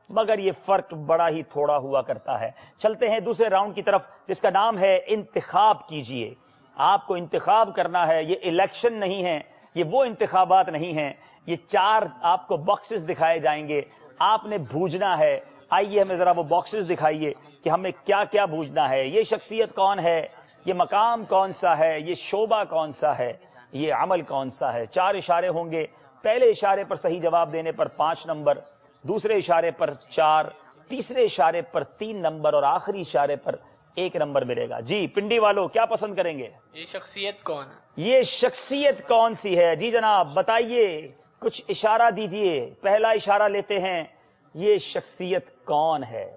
مگر یہ فرق بڑا ہی تھوڑا ہوا کرتا ہے. چلتے ہیں دوسرے راؤنڈ کی طرف جس کا نام ہے انتخاب کیجئے. آپ کو انتخاب کرنا ہے. یہ الیکشن نہیں ہے, یہ وہ انتخابات نہیں ہیں. یہ 4 آپ کو باکسز دکھائے جائیں گے, آپ نے بوجھنا ہے. آئیے ہمیں ذرا وہ باکسز دکھائیے کہ ہمیں کیا کیا بوجھنا ہے. یہ شخصیت کون ہے, یہ مقام کون سا ہے, یہ شعبہ کون سا ہے, یہ عمل کون سا ہے. 4 اشارے ہوں گے. پہلے اشارے پر صحیح جواب دینے پر 5 نمبر, دوسرے اشارے پر 4, تیسرے اشارے پر 3 نمبر اور آخری اشارے پر 1 نمبر ملے گا. جی پنڈی والوں کیا پسند کریں گے؟ یہ شخصیت کون ہے؟ یہ شخصیت کون سی ہے؟ جی جناب بتائیے, کچھ اشارہ دیجئے. پہلا اشارہ لیتے ہیں, یہ شخصیت کون ہے؟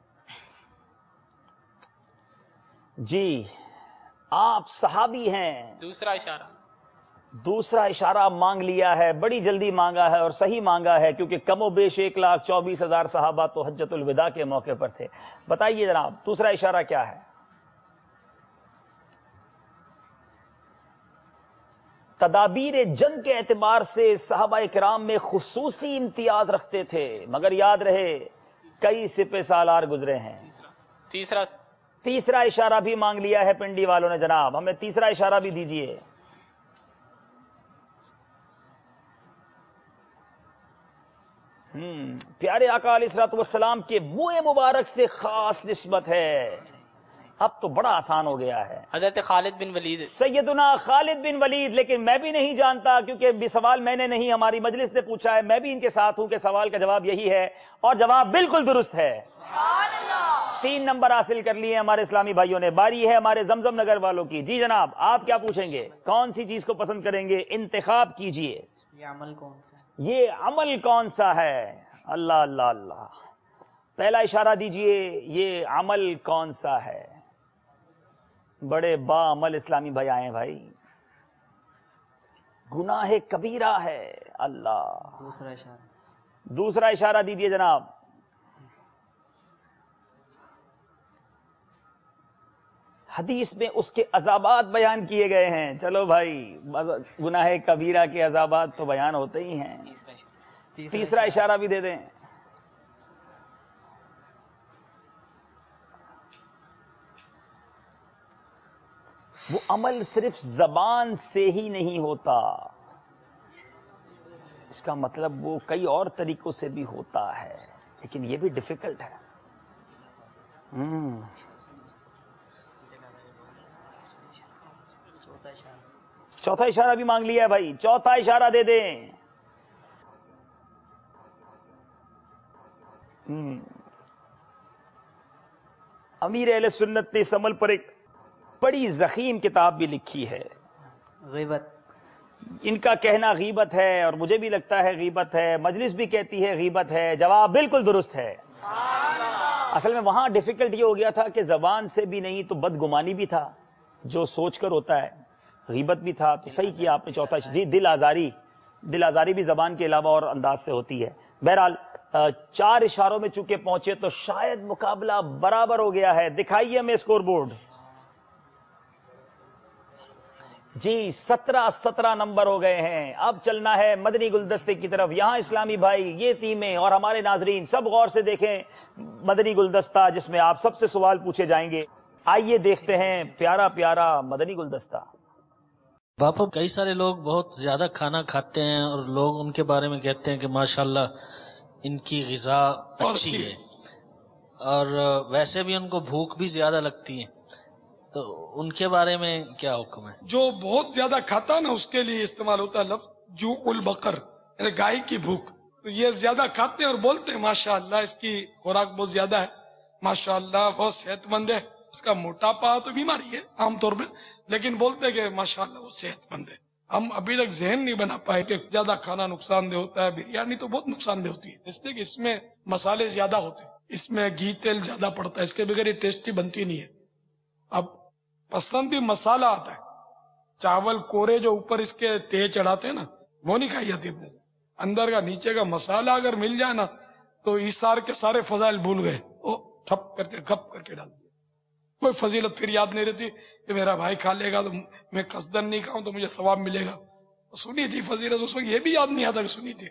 جی آپ صحابی ہیں. دوسرا اشارہ مانگ لیا ہے, بڑی جلدی مانگا ہے اور صحیح مانگا ہے, کیونکہ کم و بیش 1,24,000 صحابہ تو حجۃ الوداع کے موقع پر تھے. بتائیے جناب دوسرا اشارہ کیا ہے؟ تدابیر جنگ کے اعتبار سے صحابہ کرام میں خصوصی امتیاز رکھتے تھے, مگر یاد رہے کئی سپہ سالار گزرے ہیں. تیسرا اشارہ بھی مانگ لیا ہے پنڈی والوں نے. جناب ہمیں تیسرا اشارہ بھی دیجئے. پیارے آقا علیہ الصلوۃ والسلام کے منہ مبارک سے خاص نسبت ہے. اب تو بڑا آسان ہو گیا ہے. حضرت خالد بن ولید, سیدنا خالد بن ولید. لیکن میں بھی نہیں جانتا, کیونکہ سوال میں نے نہیں, ہماری مجلس نے پوچھا ہے. میں بھی ان کے ساتھ ہوں کہ سوال کا جواب یہی ہے, اور جواب بالکل درست ہے. 3 نمبر حاصل کر لیے ہمارے اسلامی بھائیوں نے. باری ہے ہمارے زمزم نگر والوں کی. جی جناب آپ کیا پوچھیں گے, کون سی چیز کو پسند کریں گے؟ انتخاب کیجئے. یہ عمل کون سا ہے؟ یہ عمل کون سا ہے؟ اللہ اللہ اللہ. پہلا اشارہ دیجئے, یہ عمل کون سا ہے؟ بڑے با عمل اسلامی بھائی آئے ہیں بھائی. گناہ کبیرہ ہے. اللہ. دوسرا اشارہ دیجئے جناب. حدیث میں اس کے عذابات بیان کیے گئے ہیں. چلو بھائی, گناہ کبیرہ کے عذابات تو بیان ہوتے ہی ہیں. تیسرا اشارہ بھی دے دیں. وہ عمل صرف زبان سے ہی نہیں ہوتا, اس کا مطلب وہ کئی اور طریقوں سے بھی ہوتا ہے, لیکن یہ بھی ڈیفیکلٹ ہے. چوتھا اشارہ بھی مانگ لیا ہے بھائی. چوتھا اشارہ دے دیں. امیر اہل سنت نے اس عمل پر ایک بڑی ضخیم کتاب بھی لکھی ہے. غیبت. ان کا کہنا غیبت ہے, اور مجھے بھی لگتا ہے غیبت ہے. مجلس بھی کہتی ہے غیبت ہے. جواب بالکل درست ہے. اصل میں وہاں ڈیفیکلٹ یہ ہو گیا تھا کہ زبان سے بھی نہیں تو بدگمانی بھی تھا, جو سوچ کر ہوتا ہے. غیبت بھی تھا, تو صحیح کیا آپ نے چوتھا. جی دل آزاری بھی زبان کے علاوہ اور انداز سے ہوتی ہے. بہرحال 4 اشاروں میں چونکہ پہنچے تو شاید مقابلہ برابر ہو گیا ہے. دکھائیے ہمیں اسکور بورڈ. جی 17 نمبر ہو گئے ہیں. اب چلنا ہے مدنی گلدستے کی طرف. یہاں اسلامی بھائی, یہ ٹیمیں اور ہمارے ناظرین سب غور سے دیکھیں مدنی گلدستہ, جس میں آپ سب سے سوال پوچھے جائیں گے. آئیے دیکھتے ہیں پیارا پیارا مدنی گلدستہ. باپا کئی سارے لوگ بہت زیادہ کھانا کھاتے ہیں اور لوگ ان کے بارے میں کہتے ہیں کہ ماشاءاللہ ان کی غذا اچھی ہے, اور ویسے بھی ان کو بھوک بھی زیادہ لگتی ہے, تو ان کے بارے میں کیا حکم ہے؟ جو بہت زیادہ کھاتا نا اس کے لیے استعمال ہوتا ہے لفظ جو البقر, یعنی گائے کی بھوک. تو یہ زیادہ کھاتے ہیں اور بولتے ہیں ماشاءاللہ اس کی خوراک بہت زیادہ ہے, ماشاءاللہ بہت صحت مند ہے. اس کا موٹاپا تو بیماری ہے عام طور پہ, لیکن بولتے ہیں کہ ماشاءاللہ وہ صحت مند ہے. ہم ابھی تک ذہن نہیں بنا پائے کہ زیادہ کھانا نقصان دہ ہوتا ہے. بریانی تو بہت نقصان دہ ہوتی ہے, اس لیے کہ اس میں مسالے زیادہ ہوتے ہیں, اس میں گھی تیل زیادہ پڑتا ہے, اس کے بغیر یہ ٹیسٹی بنتی نہیں ہے. اب پسند ہی مسالہ آتا ہے. چاول کورے جو اوپر اس کے تیز چڑھاتے ہیں نا, وہ نہیں کھائی جاتی. اپنے اندر کا نیچے کا مسالہ اگر مل جائے نا تو ایثار کے سارے فضائل بھول گئے, وہ ٹھپ کر کے گپ کر کے ڈال دیا. کوئی فضیلت پھر یاد نہیں رہتی کہ میرا بھائی کھا لے گا تو میں قصدن نہیں کھاؤں تو مجھے ثواب ملے گا. سنی تھی فضیلت اس وقت, یہ بھی یاد نہیں آتا کہ سنی تھی.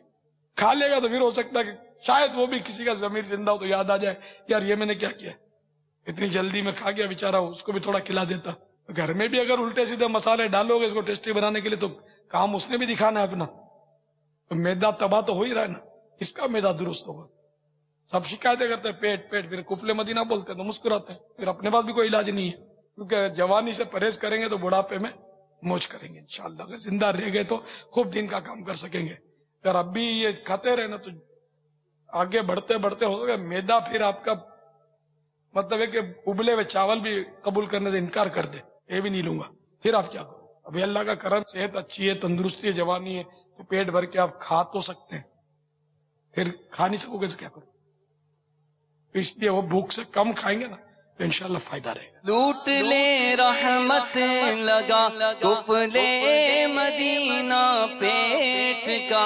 کھا لے گا تو پھر ہو سکتا ہے کہ شاید وہ بھی کسی کا ضمیر زندہ ہو تو یاد آ جائے یار یہ میں نے کیا کیا، اتنی جلدی میں کھا گیا بیچارہ، اس کو بھی تھوڑا کھلا دیتا. گھر میں بھی اگر الٹے سیدھے مسالے ڈالو گے اس کو ٹیسٹی بنانے کے لیے تو کام اس نے بھی دکھانا ہے اپنا. تو میدا تباہ تو ہو ہی رہا ہے نا، کس کا میدا درست ہوگا؟ سب شکایتیں کرتے ہیں پیٹ پیٹ، پھر کفل مدینہ بولتے ہیں تو مسکراتے ہیں، پھر اپنے پاس بھی کوئی علاج نہیں ہے. کیونکہ جوانی سے پرہیز کریں گے تو بڑھاپے میں موج کریں گے انشاءاللہ. اگر زندہ رہ گئے تو خوب دین کا کام کر سکیں گے. اگر اب بھی یہ کھاتے رہے نا تو آگے بڑھتے بڑھتے ہو گئے میدا پھر آپ کا مطلب ہے کہ ابلے ہوئے چاول بھی قبول کرنے سے انکار کر دے، یہ بھی نہیں لوں گا، پھر آپ کیا کرو؟ ابھی اللہ کا کرم، صحت اچھی ہے، تندرستی ہے، جوانی ہے، تو پیٹ بھر کے آپ کھا تو سکتے ہیں، پھر کھا نہیں سکو گے تو کیا کرو؟ اس لیے وہ بھوک سے کم کھائیں گے نا تو انشاءاللہ فائدہ رہے گا. لوٹ لے رحمت لگا کفلے مدینہ پیٹ کا،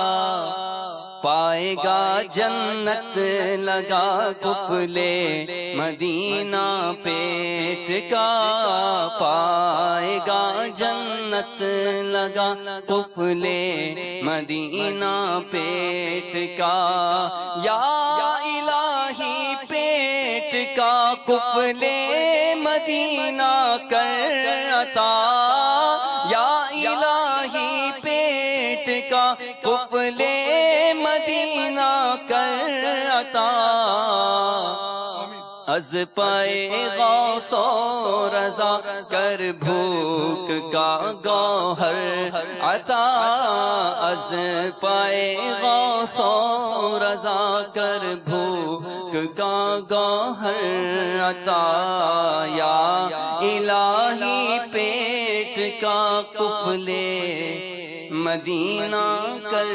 پائے گا جنت لگا کفلے مدینہ پیٹ کا، پائے گا جنت لگا کفلے مدینہ پیٹ کا. یا الہی پیٹ کا کفلے مدینہ کر عطا، یا الہی پیٹ کا کفلے مدینہ کر عطا. از پائے غوث و رضا کر بھوک کا گوہر عطا، از پائے غوث و رضا کر بھوک کا گوہر عطا. یا الہی پیٹ کا کفلے مدینہ کر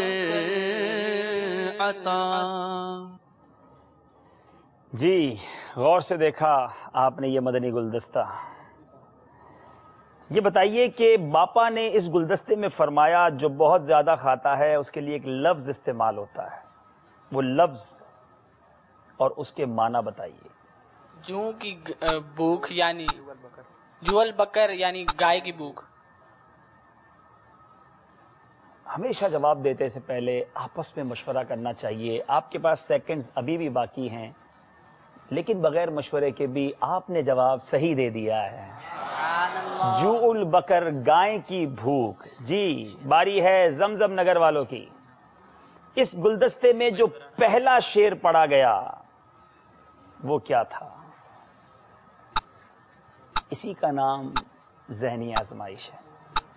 عطا. جی غور سے دیکھا آپ نے یہ مدنی گلدستہ. یہ بتائیے کہ باپا نے اس گلدستے میں فرمایا جو بہت زیادہ کھاتا ہے اس کے لیے ایک لفظ استعمال ہوتا ہے، وہ لفظ اور اس کے معنی بتائیے. جو کی بھوک یعنی جول بکر یعنی گائے کی بھوک. ہمیشہ جواب دیتے سے پہلے آپس میں مشورہ کرنا چاہیے. آپ کے پاس سیکنڈز ابھی بھی باقی ہیں، لیکن بغیر مشورے کے بھی آپ نے جواب صحیح دے دیا ہے. جو البکر گائے کی بھوک. جی باری ہے زمزم نگر والوں کی. اس گلدستے میں جو پہلا شعر پڑھا گیا وہ کیا تھا؟ اسی کا نام ذہنی آزمائش ہے.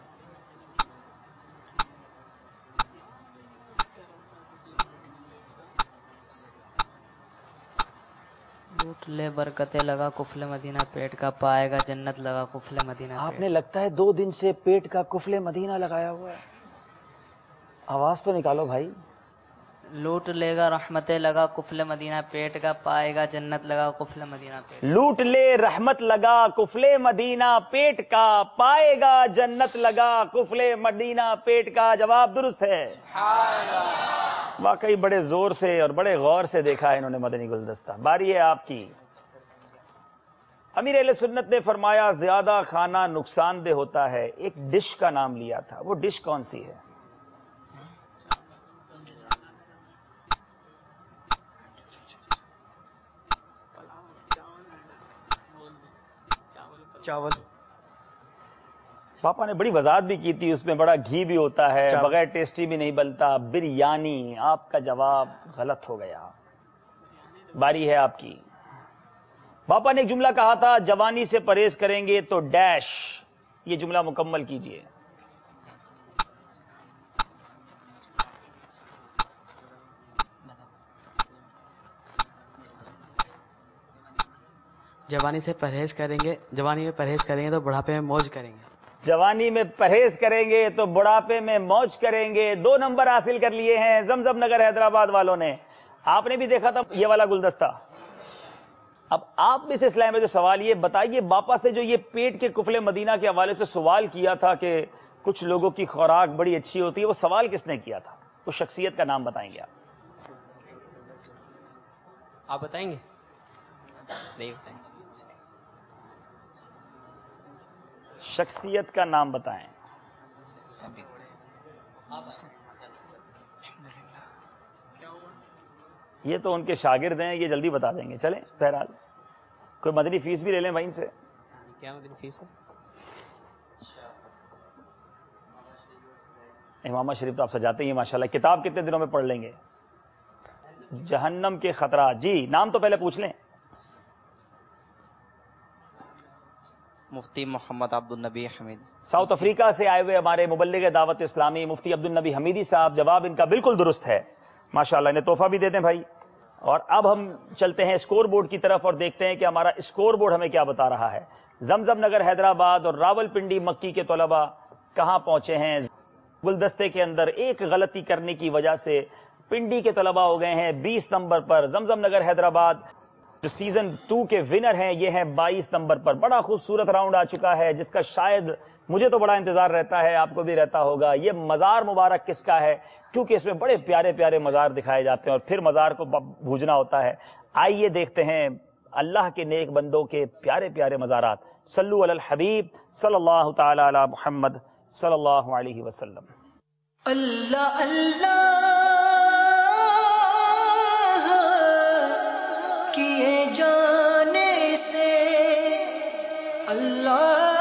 لوٹ لے برکتیں لگا کفل مدینہ پیٹ کا، پائے گا جنت لگا کفل مدینہ. آپ نے لگتا ہے 2 دن سے پیٹ کا کفل مدینہ لگایا ہوا ہے. آواز تو نکالو بھائی. لوٹ لے گا رحمتیں لگا کفل مدینہ پیٹ کا، پائے گا جنت لگا کفل مدینہ پیٹ. لوٹ لے رحمت لگا کفل مدینہ پیٹ کا، پائے گا جنت لگا کفل مدینہ پیٹ کا. جواب درست ہے. واقعی بڑے زور سے اور بڑے غور سے دیکھا ہے انہوں نے مدنی گلدستہ. باری ہے آپ کی. امیر اہل سنت نے فرمایا زیادہ کھانا نقصان دہ ہوتا ہے. ایک ڈش کا نام لیا تھا، وہ ڈش کون سی ہے؟ چاول. پاپا نے بڑی وضاحت بھی کی تھی، اس میں بڑا گھی بھی ہوتا ہے، بغیر ٹیسٹی بھی نہیں بنتا. بریانی. آپ کا جواب غلط ہو گیا. باری ہے آپ کی. پاپا نے ایک جملہ کہا تھا جوانی سے پرہیز کریں گے تو ڈیش. یہ جملہ مکمل کیجئے. جوانی سے پرہیز کریں گے، جوانی میں پرہیز کریں گے تو بڑھاپے میں موج کریں گے. جوانی میں پرہیز کریں گے تو بڑھاپے میں موج کریں گے. 2 نمبر حاصل کر لیے ہیں زمزم نگر حیدرآباد والوں نے. آپ نے بھی دیکھا تھا یہ والا گلدستہ. اب آپ میں سے اسلام میں جو سوال یہ بتائیے، باپا سے جو یہ پیٹ کے کفل مدینہ کے حوالے سے سوال کیا تھا کہ کچھ لوگوں کی خوراک بڑی اچھی ہوتی ہے، وہ سوال کس نے کیا تھا؟ اس شخصیت کا نام بتائیں گے آپ؟ آپ بتائیں گے؟ نہیں بتائیں. شخصیت کا نام بتائیں. یہ تو ان کے شاگرد ہیں، یہ جلدی بتا دیں گے. چلیں بہرحال کوئی مدنی فیس بھی لے لیں بھائی ان سے. کیا مدنی فیس ہے؟ امامہ شریف تو آپ سجاتے ہی ہیں ماشاءاللہ. کتاب کتنے دنوں میں پڑھ لیں گے؟ جہنم کے خطرات. جی نام تو پہلے پوچھ لیں. مفتی محمد عبد النبی حمیدی، ساؤتھ افریقہ سے آئے ہوئے ہمارے مبلغ دعوت اسلامی مفتی عبد النبی حمیدی صاحب. جواب ان کا بالکل درست ہے ماشاءاللہ. انہیں تحفہ بھی دے دیں بھائی. اور اب ہم چلتے ہیں اسکور بورڈ کی طرف اور دیکھتے ہیں کہ ہمارا اسکور بورڈ ہمیں کیا بتا رہا ہے. زمزم نگر حیدرآباد اور راول پنڈی مکی کے طلباء کہاں پہنچے ہیں؟ گلدستے کے اندر ایک غلطی کرنے کی وجہ سے پنڈی کے طلباء ہو گئے ہیں 20 نمبر پر. زمزم نگر حیدرآباد جو سیزن 2 کے ونر ہیں یہ ہیں 22 نمبر پر. بڑا خوبصورت راؤنڈ آ چکا ہے جس کا شاید مجھے تو بڑا انتظار رہتا ہے، آپ کو بھی رہتا ہوگا. یہ مزار مبارک کس کا ہے؟ کیونکہ اس میں بڑے پیارے پیارے مزار دکھائے جاتے ہیں اور پھر مزار کو بھوجنا ہوتا ہے. آئیے دیکھتے ہیں اللہ کے نیک بندوں کے پیارے پیارے مزارات. صلو علی الحبیب صلی اللہ تعالی علی محمد صلی اللہ علیہ وسلم. اللہ اللہ کیے جانے سے اللہ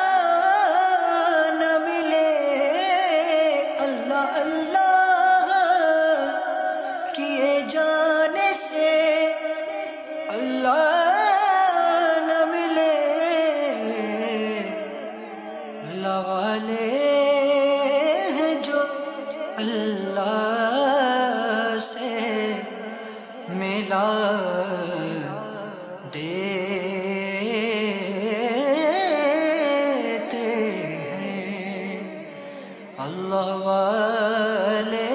نہ ملے. اللہ اللہ کیے جانے سے اللہ نہ ملے. اللہ والے اللہ سے ملا دیتے ہیں. اللہ والے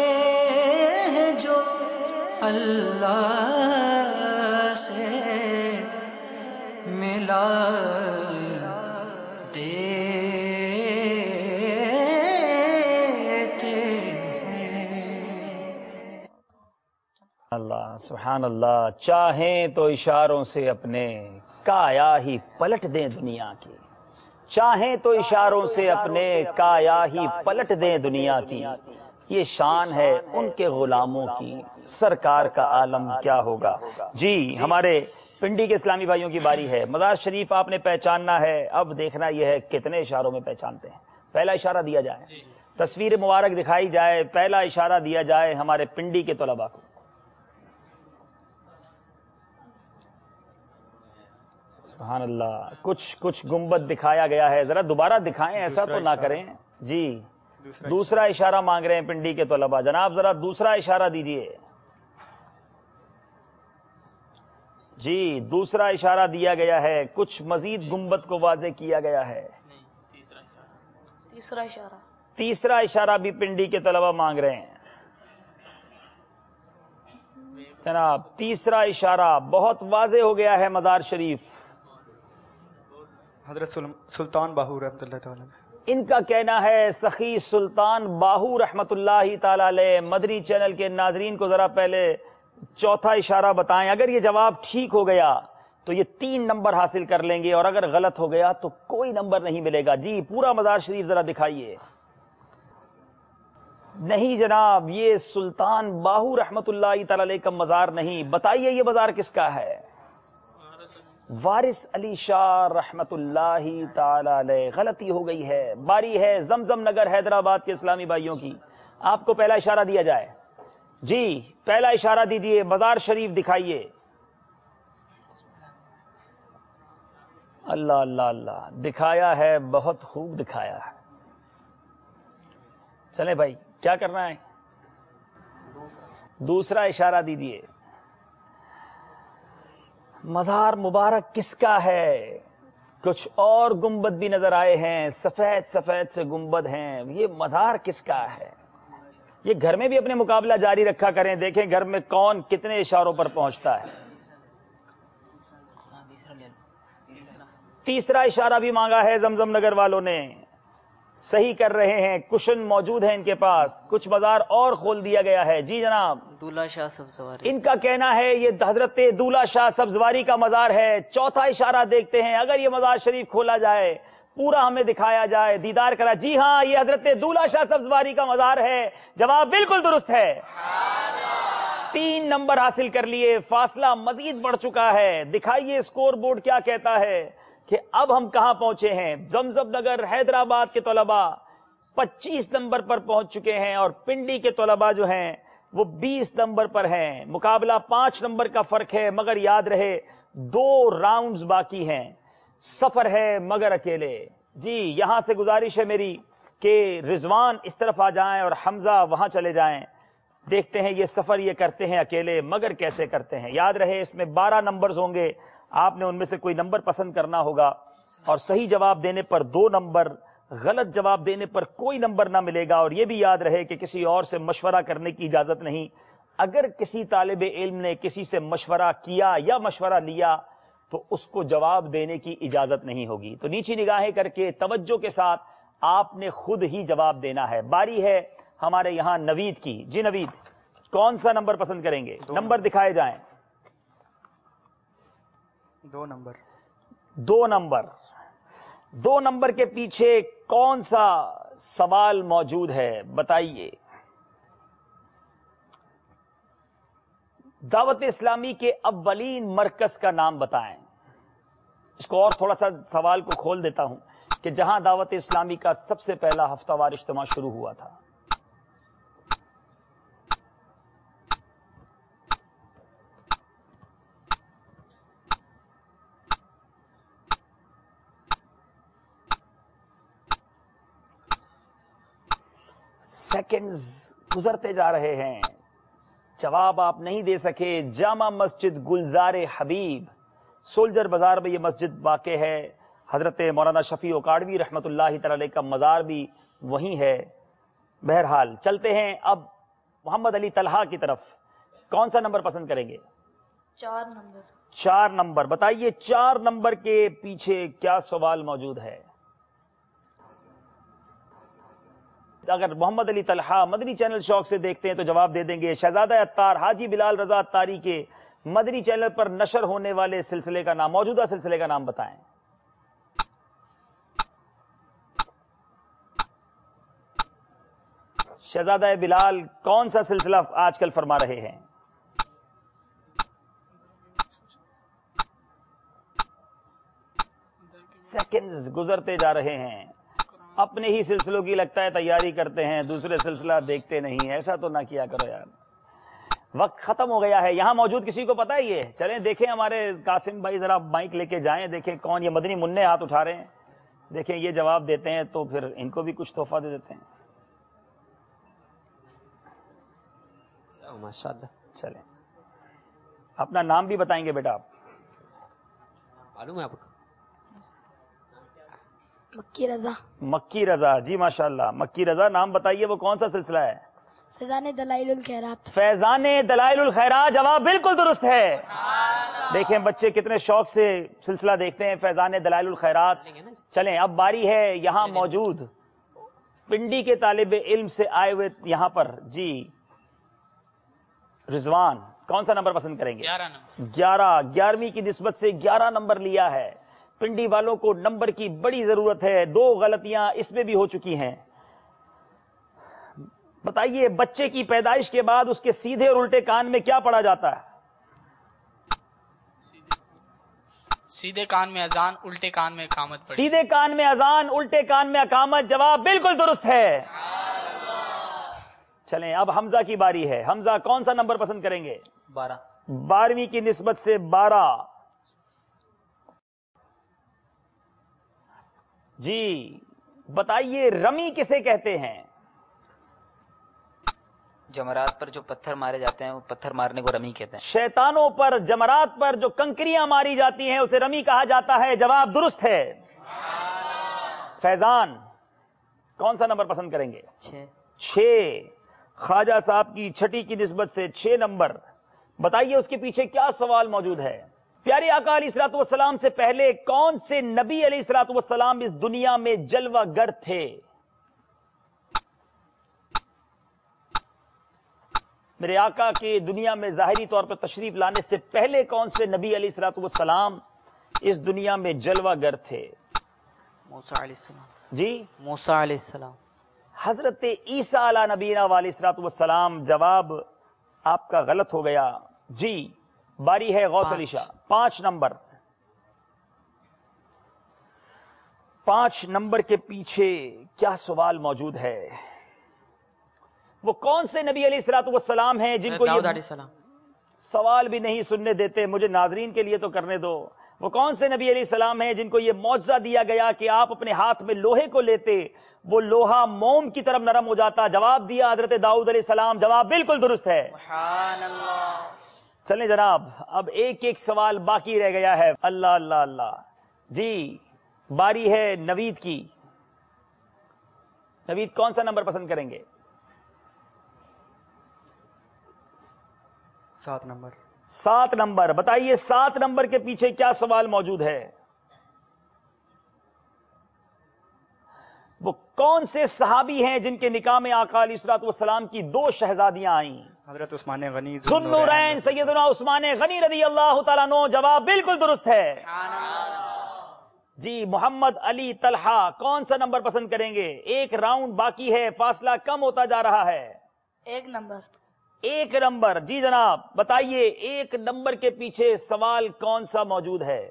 جو اللہ سے ملا اللہ سبحان اللہ. چاہیں تو اشاروں سے اپنے کایا ہی پلٹ دیں دنیا کی. چاہیں تو اشاروں سے اپنے کایا ہی پلٹ دیں دنیا کی. یہ شان ہے ان کے غلاموں کی، سرکار کا عالم کیا ہوگا. جی ہمارے پنڈی کے اسلامی بھائیوں کی باری ہے. مزار شریف آپ نے پہچاننا ہے. اب دیکھنا یہ ہے کتنے اشاروں میں پہچانتے ہیں. پہلا اشارہ دیا جائے، تصویر مبارک دکھائی جائے، پہلا اشارہ دیا جائے ہمارے پنڈی کے طلباء کو. سبحان اللہ. کچھ گنبد دکھایا گیا ہے، ذرا دوبارہ دکھائیں، ایسا تو نہ کریں. جی دوسرا اشارہ مانگ رہے ہیں پنڈی کے طلباء. جناب ذرا دوسرا اشارہ دیجئے. جی دوسرا اشارہ دیا گیا ہے، کچھ مزید گنبد کو واضح کیا گیا ہے. تیسرا اشارہ بھی پنڈی کے طلباء مانگ رہے ہیں. جناب تیسرا اشارہ بہت واضح ہو گیا ہے. مزار شریف حضرت سلطان باہو رحمۃ اللہ تعالی ان کا کہنا ہے. سخی سلطان باہو رحمت اللہ تعالی علیہ. مدنی چینل کے ناظرین کو ذرا پہلے چوتھا اشارہ بتائیں. اگر یہ جواب ٹھیک ہو گیا تو یہ 3 نمبر حاصل کر لیں گے اور اگر غلط ہو گیا تو کوئی نمبر نہیں ملے گا. جی پورا مزار شریف ذرا دکھائیے. نہیں جناب یہ سلطان باہو رحمت اللہ تعالی علیہ کا مزار نہیں. بتائیے یہ مزار کس کا ہے؟ وارث علی شاہ رحمت اللہ تعالی علیہ. غلطی ہو گئی ہے. باری ہے زمزم نگر حیدرآباد کے اسلامی بھائیوں کی. آپ کو پہلا اشارہ دیا جائے. جی پہلا اشارہ دیجئے، مزار شریف دکھائیے. اللہ اللہ اللہ دکھایا ہے، بہت خوب دکھایا ہے. چلیں بھائی کیا کرنا ہے؟ دوسرا اشارہ دیجئے. مزار مبارک کس کا ہے؟ کچھ اور گنبد بھی نظر آئے ہیں، سفید سفید سے گنبد ہیں. یہ مزار کس کا ہے؟ یہ گھر میں بھی اپنے مقابلہ جاری رکھا کریں، دیکھیں گھر میں کون کتنے اشاروں پر پہنچتا ہے. تیسرا اشارہ بھی مانگا ہے زمزم نگر والوں نے. صحیح کر رہے ہیں، کشن موجود ہے ان کے پاس. کچھ مزار اور کھول دیا گیا ہے. جی جناب دولہ شاہ سبزواری. ان کا کہنا ہے یہ حضرت دولہ شاہ سبزواری کا مزار ہے. چوتھا اشارہ دیکھتے ہیں، اگر یہ مزار شریف کھولا جائے، پورا ہمیں دکھایا جائے، دیدار کرا. جی ہاں یہ حضرت دولہ شاہ سبزواری کا مزار ہے. جواب بالکل درست ہے. 3 نمبر حاصل کر لیے، فاصلہ مزید بڑھ چکا ہے۔ دکھائیے اسکور بورڈ کیا کہتا ہے کہ اب ہم کہاں پہنچے ہیں۔ زمزم نگر حیدرآباد کے طلباء 25 نمبر پر پہنچ چکے ہیں اور پنڈی کے طلباء جو ہیں وہ 20 نمبر پر ہیں۔ مقابلہ 5 نمبر کا فرق ہے، مگر یاد رہے 2 راؤنڈز باقی ہیں۔ سفر ہے مگر اکیلے۔ جی یہاں سے گزارش ہے میری کہ رضوان اس طرف آ جائیں اور حمزہ وہاں چلے جائیں۔ دیکھتے ہیں یہ سفر یہ کرتے ہیں اکیلے مگر کیسے کرتے ہیں۔ یاد رہے اس میں 12 نمبرز ہوں گے، آپ نے ان میں سے کوئی نمبر پسند کرنا ہوگا اور صحیح جواب دینے پر 2 نمبر، غلط جواب دینے پر کوئی نمبر نہ ملے گا۔ اور یہ بھی یاد رہے کہ کسی اور سے مشورہ کرنے کی اجازت نہیں۔ اگر کسی طالب علم نے کسی سے مشورہ کیا یا مشورہ لیا تو اس کو جواب دینے کی اجازت نہیں ہوگی۔ تو نیچی نگاہیں کر کے توجہ کے ساتھ آپ نے خود ہی جواب دینا ہے۔ باری ہے ہمارے یہاں نوید کی۔ جی نوید کون سا نمبر پسند کریں گے؟ نمبر دکھائے جائیں۔ 2 نمبر۔ 2 نمبر۔ 2 نمبر کے پیچھے کون سا سوال موجود ہے بتائیے۔ دعوت اسلامی کے اولین مرکز کا نام بتائیں۔ اس کو اور تھوڑا سا سوال کو کھول دیتا ہوں کہ جہاں دعوت اسلامی کا سب سے پہلا ہفتہ وار اجتماع شروع ہوا تھا۔ سیکنڈز گزرتے جا رہے ہیں، جواب آپ نہیں دے سکے۔ جامع مسجد گلزار حبیب، سولجر بازار میں یہ مسجد واقع ہے۔ حضرت مولانا شفیع اکاڑوی رحمت اللہ تعالی علیہ کا مزار بھی وہیں ہے۔ بہرحال چلتے ہیں اب محمد علی طلحہ کی طرف۔ کون سا نمبر پسند کریں گے؟ 4 نمبر۔ 4 نمبر۔ بتائیے 4 نمبر کے پیچھے کیا سوال موجود ہے؟ اگر محمد علی طلحہ مدنی چینل شوق سے دیکھتے ہیں تو جواب دے دیں گے۔ شہزادہ عطار حاجی بلال رضا عطاری کے مدنی چینل پر نشر ہونے والے سلسلے کا نام، موجودہ سلسلے کا نام بتائیں۔ شہزادہ بلال کون سا سلسلہ آج کل فرما رہے ہیں؟ سیکنڈز گزرتے جا رہے ہیں، اپنے ہی سلسلوں کی لگتا ہے تیاری کرتے ہیں، دوسرے سلسلہ دیکھتے نہیں۔ ایسا تو نہ کیا کرو یار، وقت ختم ہو گیا ہے۔ یہاں موجود کسی کو پتا ہی ہے؟ چلیں دیکھیں، ہمارے قاسم بھائی ذرا مائک لے کے جائیں، دیکھیں کون۔ یہ مدنی منع ہاتھ اٹھا رہے ہیں، دیکھیں یہ جواب دیتے ہیں تو پھر ان کو بھی کچھ تحفہ دے دیتے ہیں۔ ماشاءاللہ۔ چلیں اپنا نام بھی بتائیں گے بیٹا آپ؟ معلوم ہے آپ کو؟ مکی رضا۔ مکی رضا، جی ماشاءاللہ۔ مکی رضا نام بتائیے، وہ کون سا سلسلہ ہے؟ فیضان دلائل الخیرات۔ فیضان دلائل الخیرات، جواب بالکل درست ہے۔ دیکھیں بچے کتنے شوق سے سلسلہ دیکھتے ہیں، فیضان دلائل الخیرات۔ چلیں اب باری ہے یہاں موجود پنڈی کے طالب علم سے آئے ہوئے یہاں پر۔ جی رضوان کون سا نمبر پسند کریں گے؟ 11 نمبر۔ 11ویں کی نسبت سے 11 نمبر لیا ہے۔ پنڈی والوں کو نمبر کی بڑی ضرورت ہے، 2 غلطیاں اس میں بھی ہو چکی ہیں۔ بتائیے بچے کی پیدائش کے بعد اس کے سیدھے اور الٹے کان میں کیا پڑھا جاتا ہے؟ سیدھے کان میں اذان، الٹے کان میں اقامت پڑھی۔ سیدھے کان میں اذان، الٹے کان میں اقامت، جواب بالکل درست ہے۔ چلیں اب حمزہ کی باری ہے۔ حمزہ کون سا نمبر پسند کریں گے؟ 12۔ 12ویں کی نسبت سے 12۔ جی بتائیے رمی کسے کہتے ہیں؟ جمرات پر جو پتھر مارے جاتے ہیں وہ پتھر مارنے کو رمی کہتے ہیں۔ شیطانوں پر، جمرات پر جو کنکریاں ماری جاتی ہیں اسے رمی کہا جاتا ہے، جواب درست ہے۔ فیضان کون سا نمبر پسند کریں گے؟ 6۔ خواجہ صاحب کی چھٹی کی نسبت سے 6 نمبر۔ بتائیے اس کے پیچھے کیا سوال موجود ہے؟ پیارے آقا علیہ الصلوۃ والسلام سے پہلے کون سے نبی علیہ الصلوۃ والسلام اس دنیا میں جلوہ گر تھے؟ میرے آقا کے دنیا میں ظاہری طور پر تشریف لانے سے پہلے کون سے نبی علیہ الصلوۃ والسلام اس دنیا میں جلوہ گر تھے؟ موسیٰ علیہ السلام۔ جی موسیٰ علیہ السلام۔ حضرت عیسیٰ علیہ نبینا علیہ الصلوۃ والسلام، جواب آپ کا غلط ہو گیا. جی باری ہے غوث علی شاہ. 5 نمبر. 5 نمبر کے پیچھے کیا سوال موجود ہے؟ وہ کون سے نبی علیہ الصلوۃ والسلام ہیں جن کو داؤد علیہ السلام. سوال بھی نہیں سننے دیتے مجھے، ناظرین کے لیے تو کرنے دو. وہ کون سے نبی علیہ السلام ہیں جن کو یہ معجزہ دیا گیا کہ آپ اپنے ہاتھ میں لوہے کو لیتے وہ لوہا موم کی طرف نرم ہو جاتا؟ جواب دیا حضرت داؤد علیہ السلام. جواب بالکل درست ہے. سبحان اللہ. چلیں جناب، اب ایک ایک سوال باقی رہ گیا ہے. اللہ اللہ اللہ. جی باری ہے نوید کی. نوید کون سا نمبر پسند کریں گے؟ 7 نمبر. 7 نمبر. بتائیے 7 نمبر کے پیچھے کیا سوال موجود ہے؟ وہ کون سے صحابی ہیں جن کے نکاح میں آقا علیہ الصلوۃ والسلام کی 2 شہزادیاں آئیں؟ حضرت عثمان غنی ذوالنورین سیدنا عثمان غنی رضی اللہ تعالیٰ عنہ. جواب بالکل درست ہے. جی محمد علی طلحہ کون سا نمبر پسند کریں گے؟ 1 راؤنڈ باقی ہے، فاصلہ کم ہوتا جا رہا ہے. 1 نمبر. 1 نمبر. جی جناب بتائیے 1 نمبر کے پیچھے سوال کون سا موجود ہے؟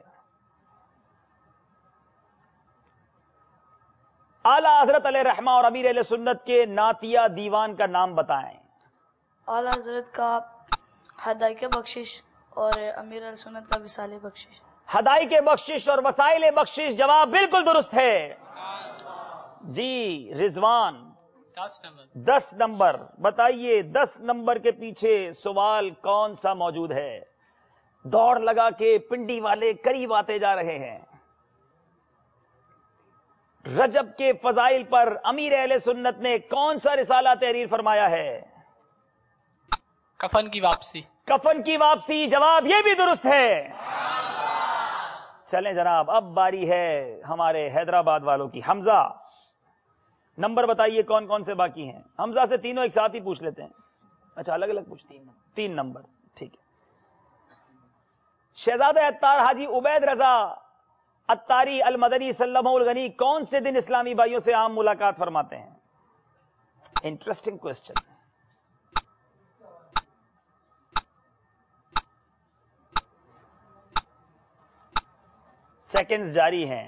اعلیٰ حضرت علیہ رحمہ اور امیر علیہ سنت کے نعتیہ دیوان کا نام بتائیں. اعلیٰ حضرت کا ہدایت بخشش اور امیر علیہ سنت کا وصال بخشش. ہدایت بخشش اور وسائل بخشش. جواب بالکل درست ہے. جی رضوان 10 نمبر. بتائیے 10 نمبر کے پیچھے سوال کون سا موجود ہے؟ دوڑ لگا کے پنڈی والے قریب آتے جا رہے ہیں. رجب کے فضائل پر امیر اہل سنت نے کون سا رسالہ تحریر فرمایا ہے؟ کفن کی واپسی. کفن کی واپسی. جواب یہ بھی درست ہے. چلیں جناب اب باری ہے ہمارے حیدرآباد والوں کی. حمزہ نمبر بتائیے کون کون سے باقی ہیں؟ حمزہ سے تینوں ایک ساتھ ہی پوچھ لیتے ہیں. اچھا الگ الگ پوچھتے ہیں. 3 نمبر ٹھیک ہے. شہزادہ اتار حاجی عبید رضا اتاری المدنی سلمہ الغنی کون سے دن اسلامی بھائیوں سے عام ملاقات فرماتے ہیں؟ Interesting question. سیکنڈز جاری ہیں.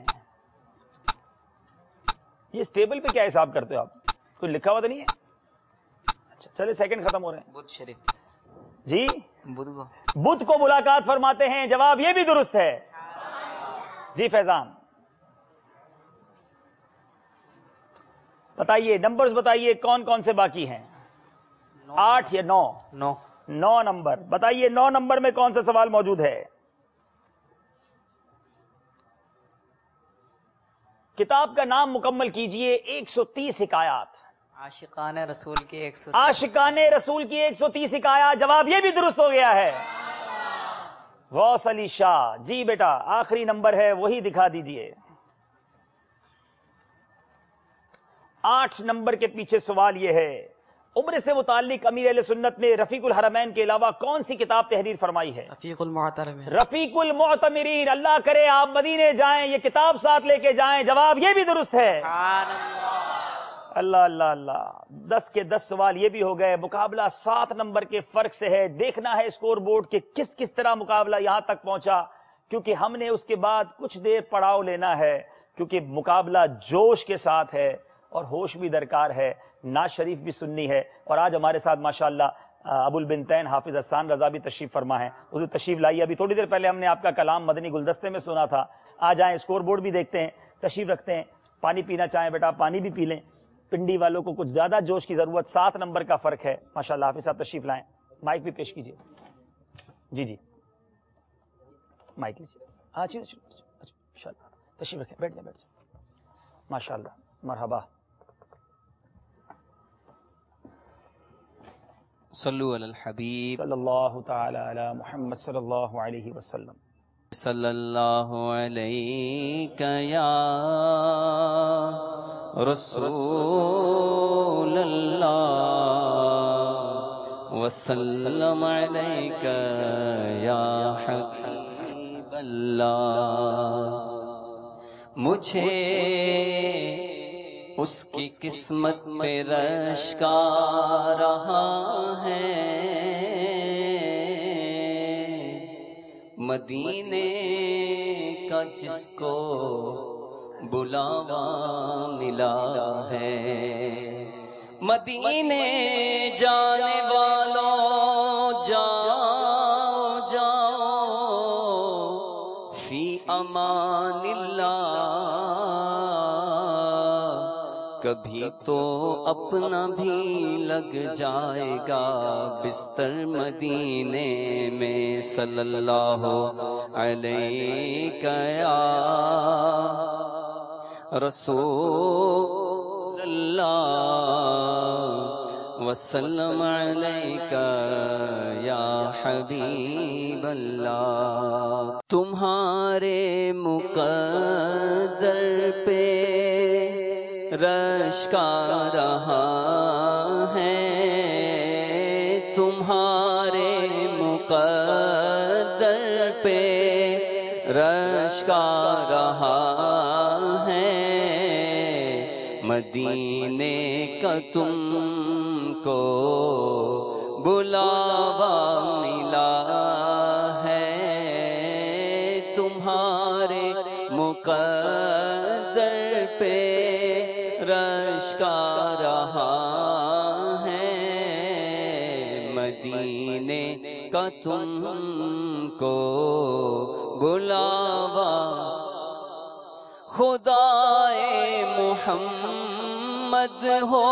یہ اس ٹیبل پہ کیا حساب کرتے ہو آپ؟ کوئی لکھا ہوا تو نہیں ہے؟ اچھا چلے سیکنڈ ختم ہو رہے ہیں. بدھ شریف. جی بدھ کو ملاقات فرماتے ہیں. جواب یہ بھی درست ہے. جی فیضان بتائیے نمبرز بتائیے کون کون سے باقی ہیں؟ 8 یا 9؟ 9 نمبر. بتائیے 9 نمبر میں کون سا سوال موجود ہے؟ کتاب کا نام مکمل کیجئے. 130 حکایات. عاشقان رسول کی 130. عاشقان رسول کی 130 حکایات. جواب یہ بھی درست ہو گیا ہے. غوث علی شاہ جی بیٹا آخری نمبر ہے وہی دکھا دیجئے. 8 نمبر کے پیچھے سوال یہ ہے عمر سے متعلق امیر اہل سنت نے رفیق الحرمین کے علاوہ کون سی کتاب تحریر فرمائی ہے؟ رفیق المعتمرین. رفیق المعتمرین. اللہ کرے آپ مدینے جائیں یہ کتاب ساتھ لے کے جائیں. جواب یہ بھی درست ہے. اللہ اللہ اللہ. 10 کے 10 سوال یہ بھی ہو گئے. مقابلہ 7 نمبر کے فرق سے ہے. دیکھنا ہے اسکور بورڈ کے کس کس طرح مقابلہ یہاں تک پہنچا کیونکہ ہم نے اس کے بعد کچھ دیر پڑاؤ لینا ہے کیونکہ مقابلہ جوش کے ساتھ ہے اور ہوش بھی درکار ہے. ناز شریف بھی سننی ہے اور آج ہمارے ساتھ ماشاءاللہ ابو البنتین حافظ حسان رضا بھی تشریف فرما ہے. حضور تشریف لائیے. ابھی تھوڑی دیر پہلے ہم نے آپ کا کلام مدنی گلدستے میں سنا تھا. آ جائیں اسکور بورڈ بھی دیکھتے ہیں. تشریف رکھتے ہیں. پانی پینا چاہیں بیٹا پانی بھی پی لیں. پنڈی والوں کو کچھ زیادہ جوش کی ضرورت. 7 نمبر کا فرق ہے. ماشاءاللہ حافظ صاحب تشریف لائیں. مائک بھی پیش کیجیے. جی جی مائک لیجیے. ہاں جی انشاءاللہ تشریف رکھیں. بیٹھ جائیں ماشاءاللہ. مرحبا. صلو علی الحبیب صلی اللہ تعالی علی محمد صلی اللہ علیہ وسلم. صلی اللہ علیہ یا رسول اللہ وسلم علیک یا حبیب اللہ. مجھے اس کی قسمت پہ رش کا رہا ہے، مدینے کا جس کو بلاوا ملا ہے، مدینے جانے والوں جاؤ جاؤ فی امان اللہ، کبھی تو اپنا بھی لگ جائے گا بستر مدینے میں، صلی اللہ علیہ یا رسول اللہ وسلم علیک یا حبیب اللہ، تمہارے مقدر پہ رش کا رہا ہے، تمہارے مقدر پہ رش کا رہا ہے، مدینے کا تم کو بلاوا ملا ہے، تمہارے مقدر پہ رش کا رہا ہے، مدینے کا تم کو بلاوا، خدائے محمد ہو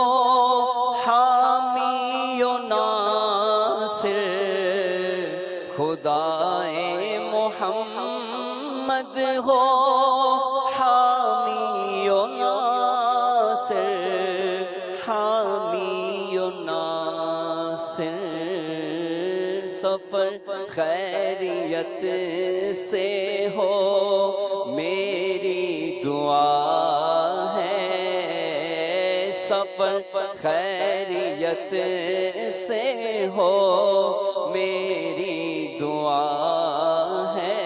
حامی و ناصر، خدائے محمد ہو حامی و ناصر، حامی و ناصر، سفر خیریت سے ہو میری دعا ہے، سفر خیریت سے ہو میری دعا ہے،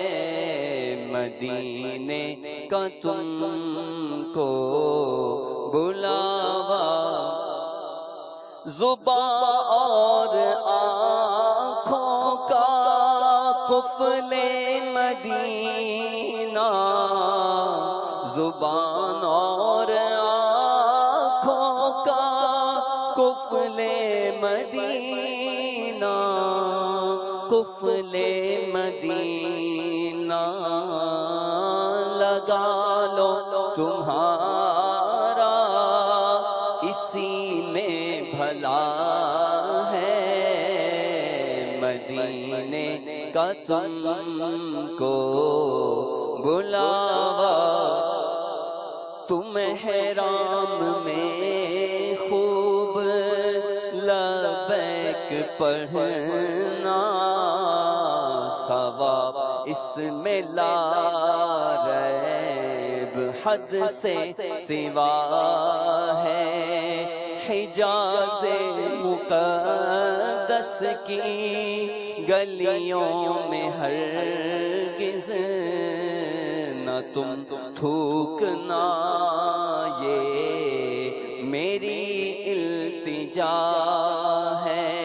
مدینے کا تم کو بلاوا، زباں اور آنکھوں کا قفل مدینہ، زبان اور آنکھوں کا قفل مدینہ، قفل مدینہ، لگا لو تمہارا اسی میں بھلا ہے، مدینے کا تم کو بلاوا، تم حرام میں خوب لبیک پڑھنا، ثواب اس میں لا ریب حد سے سوا ہے، حجاز مقدس کی گلیوں میں ہرگز نہ تم تھوکنا، یہ میری التجا ہے،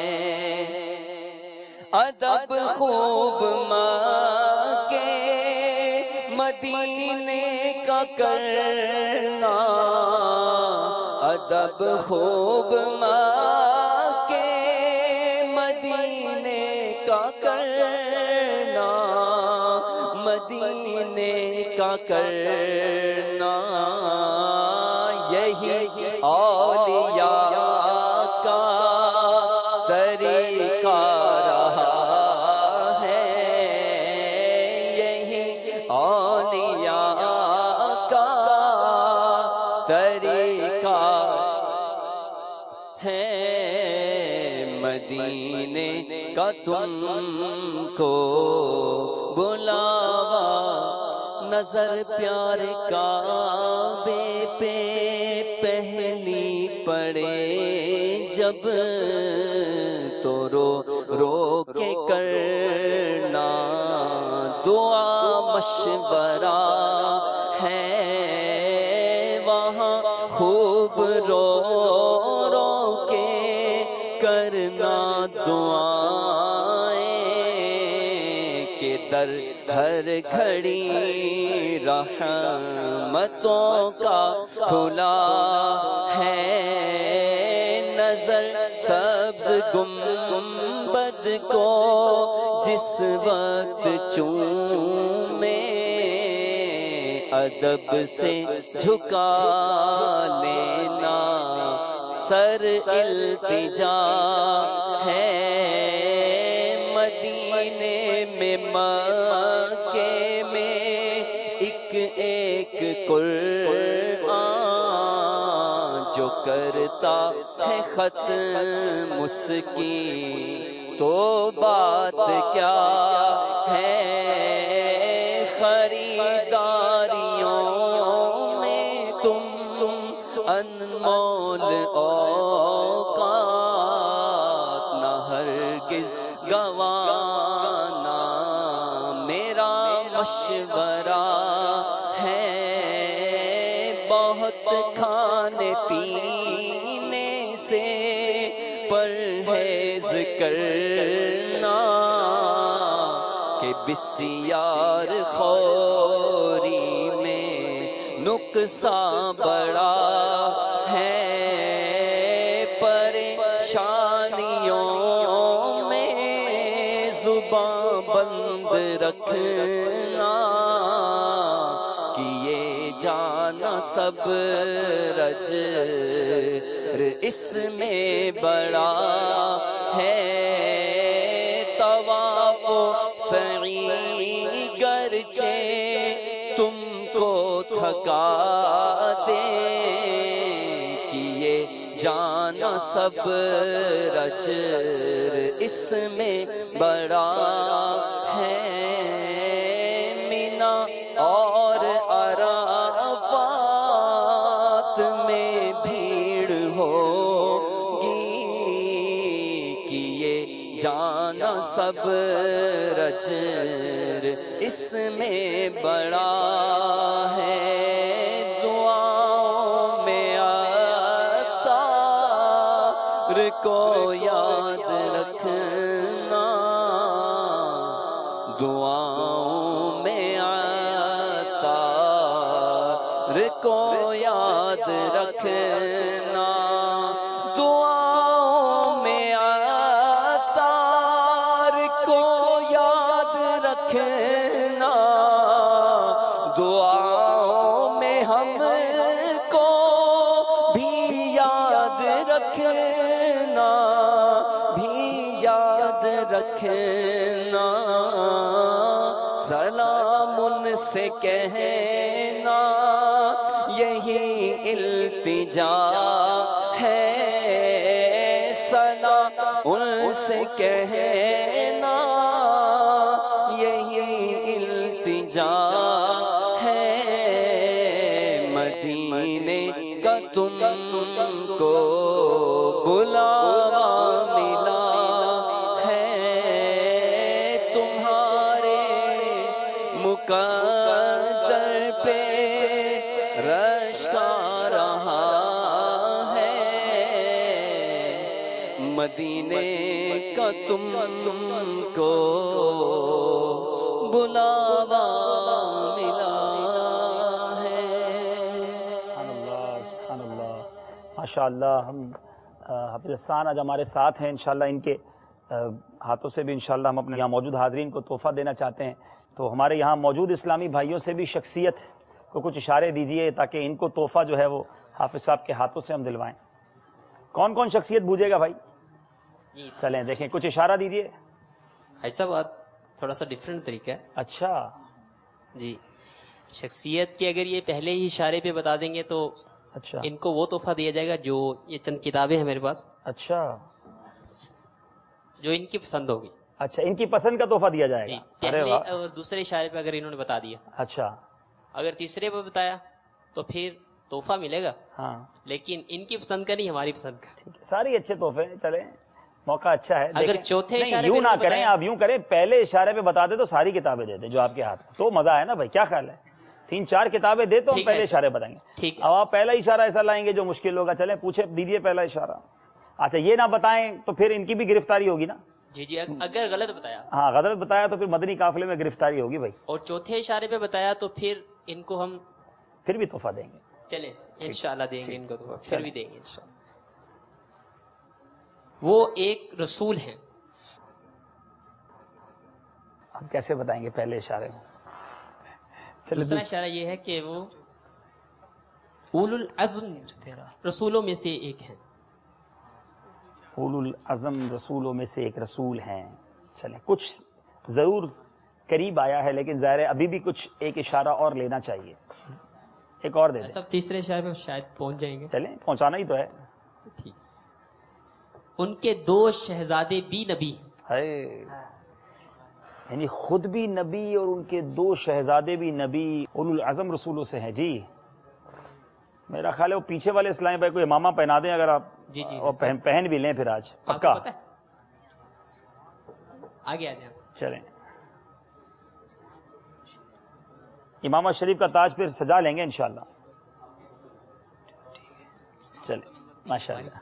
ادب خوب مکے مدینے کا کرنا، ادب خوب مکے مدینے کا کرنا، مدینے کا کرنا، یہی اولیاء کا طریقہ رہا ہے، یہی اولیاء کا طریقہ ہے، مدینے کا تم کو بلاوا، نظر پیار کعبے پہ پہلی پڑے جب تو رو رو کے کرنا، دعا مشورہ ہے وہاں خوب رو رو کے کرنا دعائیں کہ در ہر گھڑی رحمتوں کا کھلا ہے نظر سبز گنبد کو جس وقت چومے ادب سے جھکا لینا سر التجا ہے مدینے میں مکے میں ایک ایک قرآن جو کرتا ہے ختم اس کی تو بات کیا ہے خریداریوں میں تم انمول اوقات نہ ہرگز گوانا میرا مشورہ ہے بہت کھانے پینے سے پرہیز کرنا کہ بسیار خوری میں نقصان بڑا ہے پریشانیوں میں زبان بند رکھنا کیے جانا صبر اجر اس میں بڑا ہے طواف و سعی گرچہ تم کو تھکا دے کیے جانا صبر اجر اس میں بڑا ہے مینا اور عرفات میں بھیڑ ہوگی کیے جانا صبر اجر اس میں بڑا ہے دعاؤں میں عطار کو یاد رکھنا دعاؤں میں عطار کو یاد رکھنا دعاؤں میں عطار کو یاد رکھنا دعاؤں میں ہم کو بھی یاد رکھنا رکھنا سلام ان سے کہنا یہی التجا ہے سلام ان سے کہنا یہی التجا ہے مدینے کا تم کو بلاوا ملا مقدر پہ رش کا رہا ہے مدینے کا تم کو بلاوا ملا ہے سبحان اللہ ماشاء اللہ ہم حافظ حسان آج ہمارے ساتھ ہیں انشاءاللہ ان کے ہاتھوں سے بھی انشاءاللہ ہم اپنے یہاں موجود حاضرین کو تحفہ دینا چاہتے ہیں تو ہمارے یہاں موجود اسلامی بھائیوں سے بھی شخصیت کو کچھ اشارے دیجئے تاکہ ان کو تحفہ جو ہے وہ حافظ صاحب کے ہاتھوں سے ہم دلوائیں کون کون شخصیت بوجھے گا بھائی چلیں دیکھیں کچھ اشارہ دیجئے ایسا بات تھوڑا سا ڈیفرنٹ طریقہ ہے اچھا جی شخصیت کے اگر یہ پہلے ہی اشارے پہ بتا دیں گے تو اچھا ان کو وہ تحفہ دیا جائے گا جو یہ چند کتابیں ہیں میرے پاس اچھا جو ان کی پسند ہوگی اچھا ان کی پسند کا تحفہ دیا جائے گا پہلے اور دوسرے اشارے پہ اگر انہوں نے بتا دیا اچھا اگر تیسرے پہ بتایا تو پھر تحفہ ملے گا ہاں لیکن ان کی پسند کا نہیں ہماری پسند کا ٹھیک ہے ساری اچھے تحفے چلیں موقع اچھا ہے اگر چوتھے اشارے یوں نہ کریں آپ یوں کریں پہلے اشارے پہ بتا دیں تو ساری کتابیں دے دیں جو آپ کے ہاتھ تو مزہ ہے نا بھائی کیا خیال ہے 3-4 کتابیں دے تو ہم پہلے اشارے بتائیں گے. ٹھیک ہے. اب آپ پہلا اشارہ ایسا لائیں گے جو مشکل ہوگا. چلیں پوچھے دیجئے پہلا اشارہ. اچھا یہ نہ بتائیں تو پھر ان کی بھی گرفتاری ہوگی نا. جی اگر غلط بتایا. ہاں غلط بتایا تو پھر مدنی قافلے میں گرفتاری ہوگی بھائی. اور چوتھے اشارے پہ بتایا تو پھر ان کو ہم پھر بھی تحفہ دیں گے. چلیں انشاءاللہ دیں گے ان کو تحفہ, پھر بھی دیں گے انشاءاللہ. وہ ایک رسول ہیں. ہم کیسے بتائیں گے پہلے اشارے میں؟ دوسرا اشارہ یہ ہے کہ وہ اولو العزم رسولوں میں سے ایک ہیں. اولو العزم رسولوں میں سے ایک رسول ہیں. چلیں کچھ ضرور قریب آیا ہے لیکن ظاہر ہے ابھی بھی کچھ ایک اشارہ اور لینا چاہیے. ایک اور دے دیں. سب تیسرے اشارے پہ شاید پہنچ جائیں گے. چلیں پہنچانا ہی تو ہے. ٹھیک. ان کے 2 شہزادے بھی نبی ہے, یعنی خود بھی نبی اور ان کے 2 شہزادے بھی نبی اولو العزم رسولوں سے ہیں. جی میرا خیال ہے وہ پیچھے والے اسلامی بھائی کو امامہ پہنا دیں اگر آپ. جی اور پہن بھی لیں پھر آج پکا. آگے آ جائیں. چلیں امامہ شریف کا تاج پھر سجا لیں گے انشاءاللہ. چلیں ماشاءاللہ.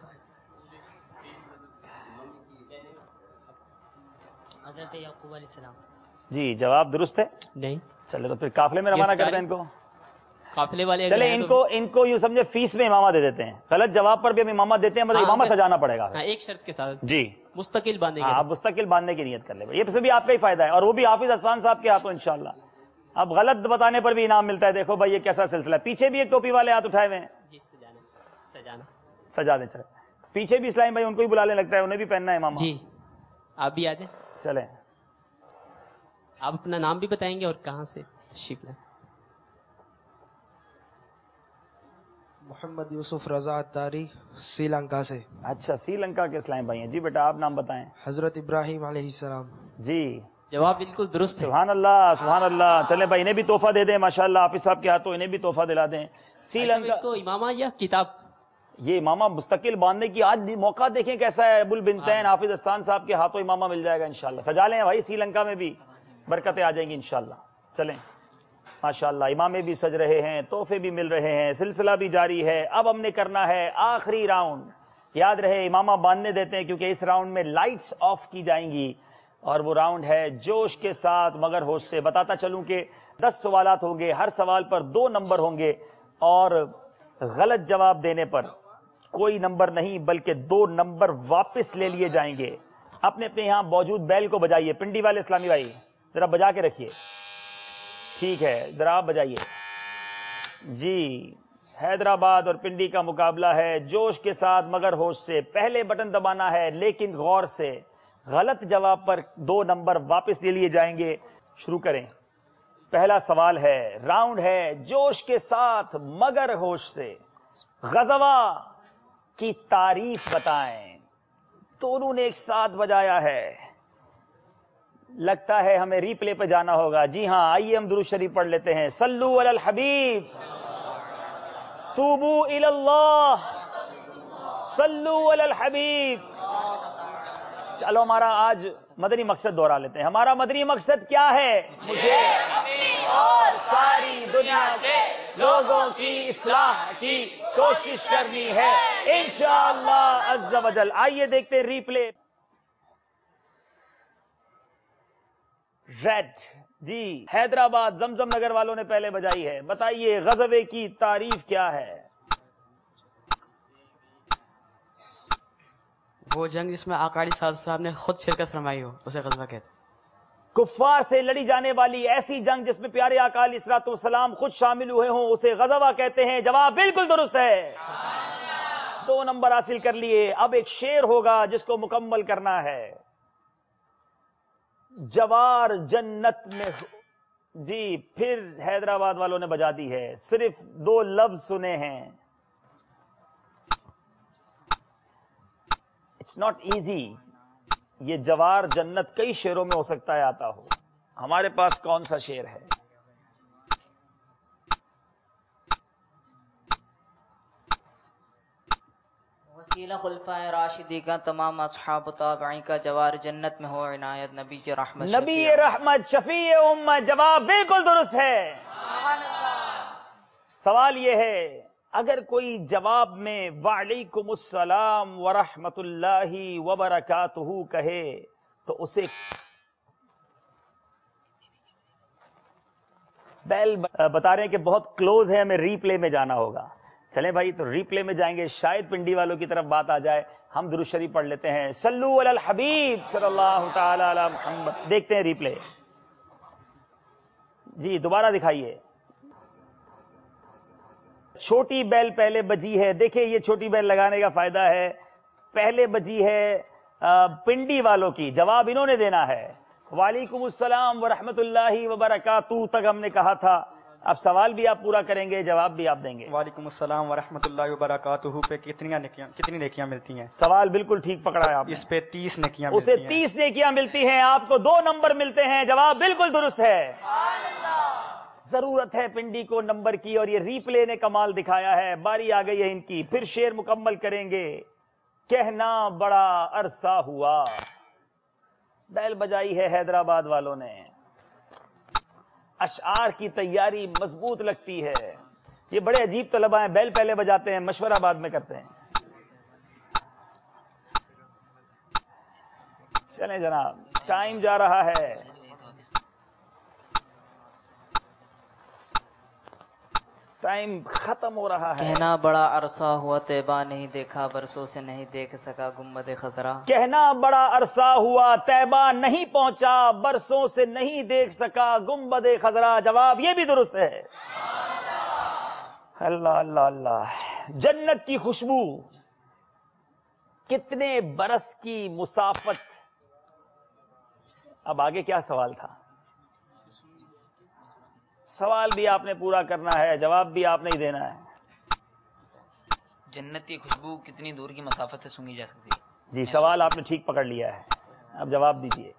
حضرت یعقوب علیہ السلام. جی جواب درست ہے. نہیں. چلے تو پھر قافلے میں روانہ کرتے ہیں ان کو. قافلے والے چلے ان کو یوں سمجھے فیس میں امامہ دے دیتے ہیں. غلط جواب پر بھی ہم امامہ دیتے ہیں, مطلب امامہ سجانا پڑے گا. ایک شرط کے ساتھ. جی مستقل باندھیں گے. آپ مستقل باندھنے کی نیت کر لیں. یہ بھی آپ کا ہی فائدہ ہے اور وہ بھی حافظ حسان صاحب کے ہاتھوں انشاءاللہ. اب غلط بتانے پر بھی انعام ملتا ہے. دیکھو بھائی یہ کیسا سلسلہ ہے. پیچھے بھی ایک ٹوپی والے ہاتھ اٹھائے ہوئے ہیں. جی سجانا سجا دیں. چلے پیچھے بھی اسلام بھائی ان کو بھی بلانے لگتا ہے, انہیں بھی پہننا ہے امامہ. جی آپ بھی آ جائیں. چلیں آپ اپنا نام بھی بتائیں گے اور کہاں سے تشریف لائیں. محمد یوسف رضا اتاری سری لنکا سے. اچھا سری لنکا کے اسلام بھائی ہیں. جی بیٹا آپ نام بتائیں. حضرت ابراہیم علیہ السلام. جی جواب بالکل درست ہے. سبحان اللہ سبحان اللہ. چلے بھائی انہیں بھی تحفہ دے دیں ماشاءاللہ. حافظ صاحب کے ہاتھوں انہیں بھی تحفہ دلا دیں. سری لنکا کو امامہ یا کتاب. یہ امامہ مستقل باندھنے کی آج موقع دیکھیں کیسا ہے. ابو البنتین حافظ حسان صاحب کے ہاتھوں امامہ مل جائے گا انشاءاللہ. سجا لیں بھائی, سری لنکا میں بھی برکتیں آ جائیں گی انشاءاللہ. چلیں ماشاءاللہ امامے بھی سج رہے ہیں, تحفے بھی مل رہے ہیں, سلسلہ بھی جاری ہے. اب ہم نے کرنا ہے آخری راؤنڈ. یاد رہے امامہ باندھنے دیتے ہیں کیونکہ اس راؤنڈ میں لائٹس آف کی جائیں گی اور وہ راؤنڈ ہے جوش کے ساتھ مگر ہوش سے. بتاتا چلوں کہ 10 سوالات ہوں گے, ہر سوال پر 2 نمبر ہوں گے اور غلط جواب دینے پر کوئی نمبر نہیں بلکہ 2 نمبر واپس لے لیے جائیں گے. اپنے اپنے یہاں موجود بیل کو بجائیے. پنڈی والے اسلامی بھائی ذرا بجا کے رکھیے. ٹھیک ہے ذرا آپ بجائیے. جی حیدرآباد اور پنڈی کا مقابلہ ہے جوش کے ساتھ مگر ہوش سے. پہلے بٹن دبانا ہے لیکن غور سے. غلط جواب پر 2 نمبر واپس لے لیے جائیں گے. شروع کریں. پہلا سوال ہے, راؤنڈ ہے جوش کے ساتھ مگر ہوش سے. غزوہ کی تعریف بتائیں. دونوں نے ایک ساتھ بجایا ہے. لگتا ہے ہمیں ری پلے پہ جانا ہوگا. جی ہاں آئیے ہم درود شریف پڑھ لیتے ہیں. صلو علی الحبیب, توبو الی اللہ, صلو علی الحبیب. چلو ہمارا آج مدنی مقصد دوہرا لیتے ہیں. ہمارا مدنی مقصد کیا ہے؟ مجھے اور ساری دنیا کے لوگوں کی اصلاح کی کوشش کرنی ہے انشاءاللہ عز و جل. آئیے دیکھتے ہیں ری پلے. ریڈ جی حیدرآباد زمزم نگر والوں نے پہلے بجائی ہے. بتائیے غزوے کی تعریف کیا ہے؟ وہ جنگ جس میں آقا صاحب نے خود شرکت فرمائی ہو اسے غزوہ کہتے ہیں. کفار سے لڑی جانے والی ایسی جنگ جس میں پیارے آقا علیہ الصلوۃ والسلام خود شامل ہوئے ہوں اسے غزوہ کہتے ہیں. جواب بالکل درست ہے. 2 نمبر حاصل کر لیے. اب ایک شعر ہوگا جس کو مکمل کرنا ہے. جوار جنت میں جی پھر حیدرآباد والوں نے بجا دی ہے. صرف 2 لفظ سنے ہیں. It's not easy. یہ جوار جنت کئی شعروں میں ہو سکتا ہے آتا ہو. ہمارے پاس کون سا شعر ہے؟ وسیلہ خلفائے راشدی کا تمام اصحاب و تابعین کا جوار جنت میں ہو عنایت نبی رحمت نبی رحمت شفیع امت. جواب بالکل درست ہے. سوال یہ ہے اگر کوئی جواب میں وعلیکم السلام ورحمۃ اللہ وبرکاتہ کہے تو اسے بیل بتا رہے ہیں کہ بہت کلوز ہے، ہمیں ری پلے میں جانا ہوگا. چلیں بھائی تو ری پلے میں جائیں گے، شاید پنڈی والوں کی طرف بات آ جائے. ہم درود شریف پڑھ لیتے ہیں، صلو علی الحبیب صلی اللہ تعالی علی محمد. دیکھتے ہیں ری پلے. جی دوبارہ دکھائیے. چھوٹی بیل پہلے بجی ہے، دیکھیں یہ چھوٹی بیل لگانے کا فائدہ ہے. پہلے بجی ہے پنڈی والوں کی، جواب انہوں نے دینا ہے. وعلیکم السلام ورحمۃ اللہ وبرکاتہ تک ہم نے کہا تھا. اب سوال بھی آپ پورا کریں گے، جواب بھی آپ دیں گے. وعلیکم السلام ورحمۃ اللہ وبرکاتہ پہ کتنی نیکیاں ملتی ہیں؟ سوال بالکل ٹھیک پکڑا ہے آپ نے. اس پہ 30 نیکیاں اسے 30 نیکیاں ملتی ہیں، آپ کو 2 نمبر ملتے ہیں. جواب بالکل درست ہے. ضرورت ہے پنڈی کو نمبر کی، اور یہ ری پلے نے کمال دکھایا ہے. باری آ گئی ہے ان کی، پھر شعر مکمل کریں گے. کہنا بڑا عرصہ ہوا، بیل بجائی ہے حیدرآباد والوں نے. اشعار کی تیاری مضبوط لگتی ہے. یہ بڑے عجیب طلبہ ہیں، بیل پہلے بجاتے ہیں، مشورہ بعد میں کرتے ہیں. چلیں جناب، ٹائم جا رہا ہے. ٹائم ختم ہو رہا ہے. کہنا بڑا عرصہ ہوا طیبہ نہیں دیکھا، برسوں سے نہیں دیکھ سکا گنبد خضرا. کہنا بڑا عرصہ ہوا طیبہ نہیں پہنچا، برسوں سے نہیں دیکھ سکا گنبد خضرا. جواب یہ بھی درست ہے. اللہ اللہ اللہ. جنت کی خوشبو، کتنے برس کی مسافت. اب آگے کیا سوال تھا؟ سوال بھی آپ نے پورا کرنا ہے، جواب بھی آپ نے ہی دینا ہے. جنت کی خوشبو کتنی دور کی مسافت سے سونگھی جا سکتی ہے؟ جی سوال آپ نے ٹھیک پکڑ لیا ہے، اب جواب دیجئے.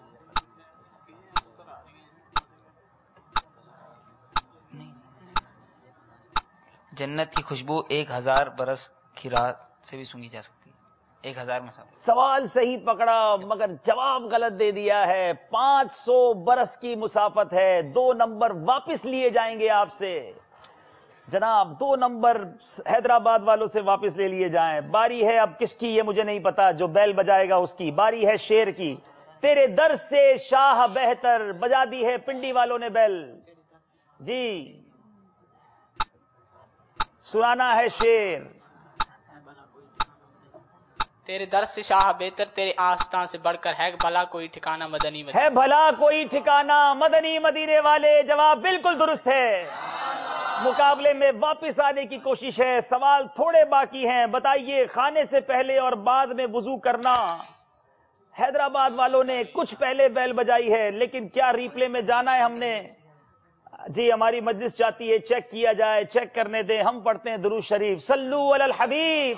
جنت کی خوشبو 1000 برس کی راہ سے بھی سونگھی جا سکتی ہے. 1000 مسافت. سوال صحیح پکڑا مگر جواب غلط دے دیا ہے. 500 برس کی مسافت ہے. 2 نمبر واپس لیے جائیں گے آپ سے جناب. 2 نمبر حیدرآباد والوں سے واپس لے لیے جائیں. باری ہے اب کس کی یہ مجھے نہیں پتا، جو بیل بجائے گا اس کی. باری ہے شیر کی. تیرے در سے شاہ بہتر، بجا دی ہے پنڈی والوں نے بیل. جی سنانا ہے شیر. تیرے در سے شاہ بہتر، تیرے آستان سے بڑھ کر ہے بھلا کوئی ٹھکانہ مدنی ہے بھلا کوئی ٹھکانہ مدنی مدینے والے. جواب بالکل درست ہے. مقابلے میں واپس آنے کی کوشش ہے. سوال تھوڑے باقی ہیں. بتائیے کھانے سے پہلے اور بعد میں وضو کرنا. حیدرآباد والوں نے کچھ پہلے بیل بجائی ہے، لیکن کیا ری پلے میں جانا ہے ہم نے؟ جی ہماری مجلس چاہتی ہے چیک کیا جائے، چیک کرنے دیں. ہم پڑھتے ہیں درود شریف. صلو علی الحبیب،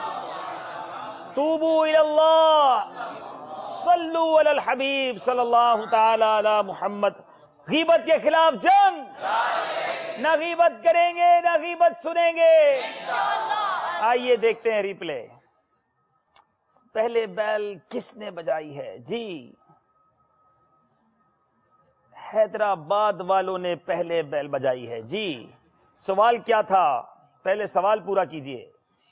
توبو الی اللہ، صلو علی الحبیب صلی اللہ تعالی علی محمد. غیبت کے خلاف جنگ، نہ غیبت کریں گے نہ غیبت سنیں گے. آئیے دیکھتے ہیں ری پلے. پہلے بیل کس نے بجائی ہے؟ جی حیدرآباد والوں نے پہلے بیل بجائی ہے. جی سوال کیا تھا؟ پہلے سوال پورا کیجئے.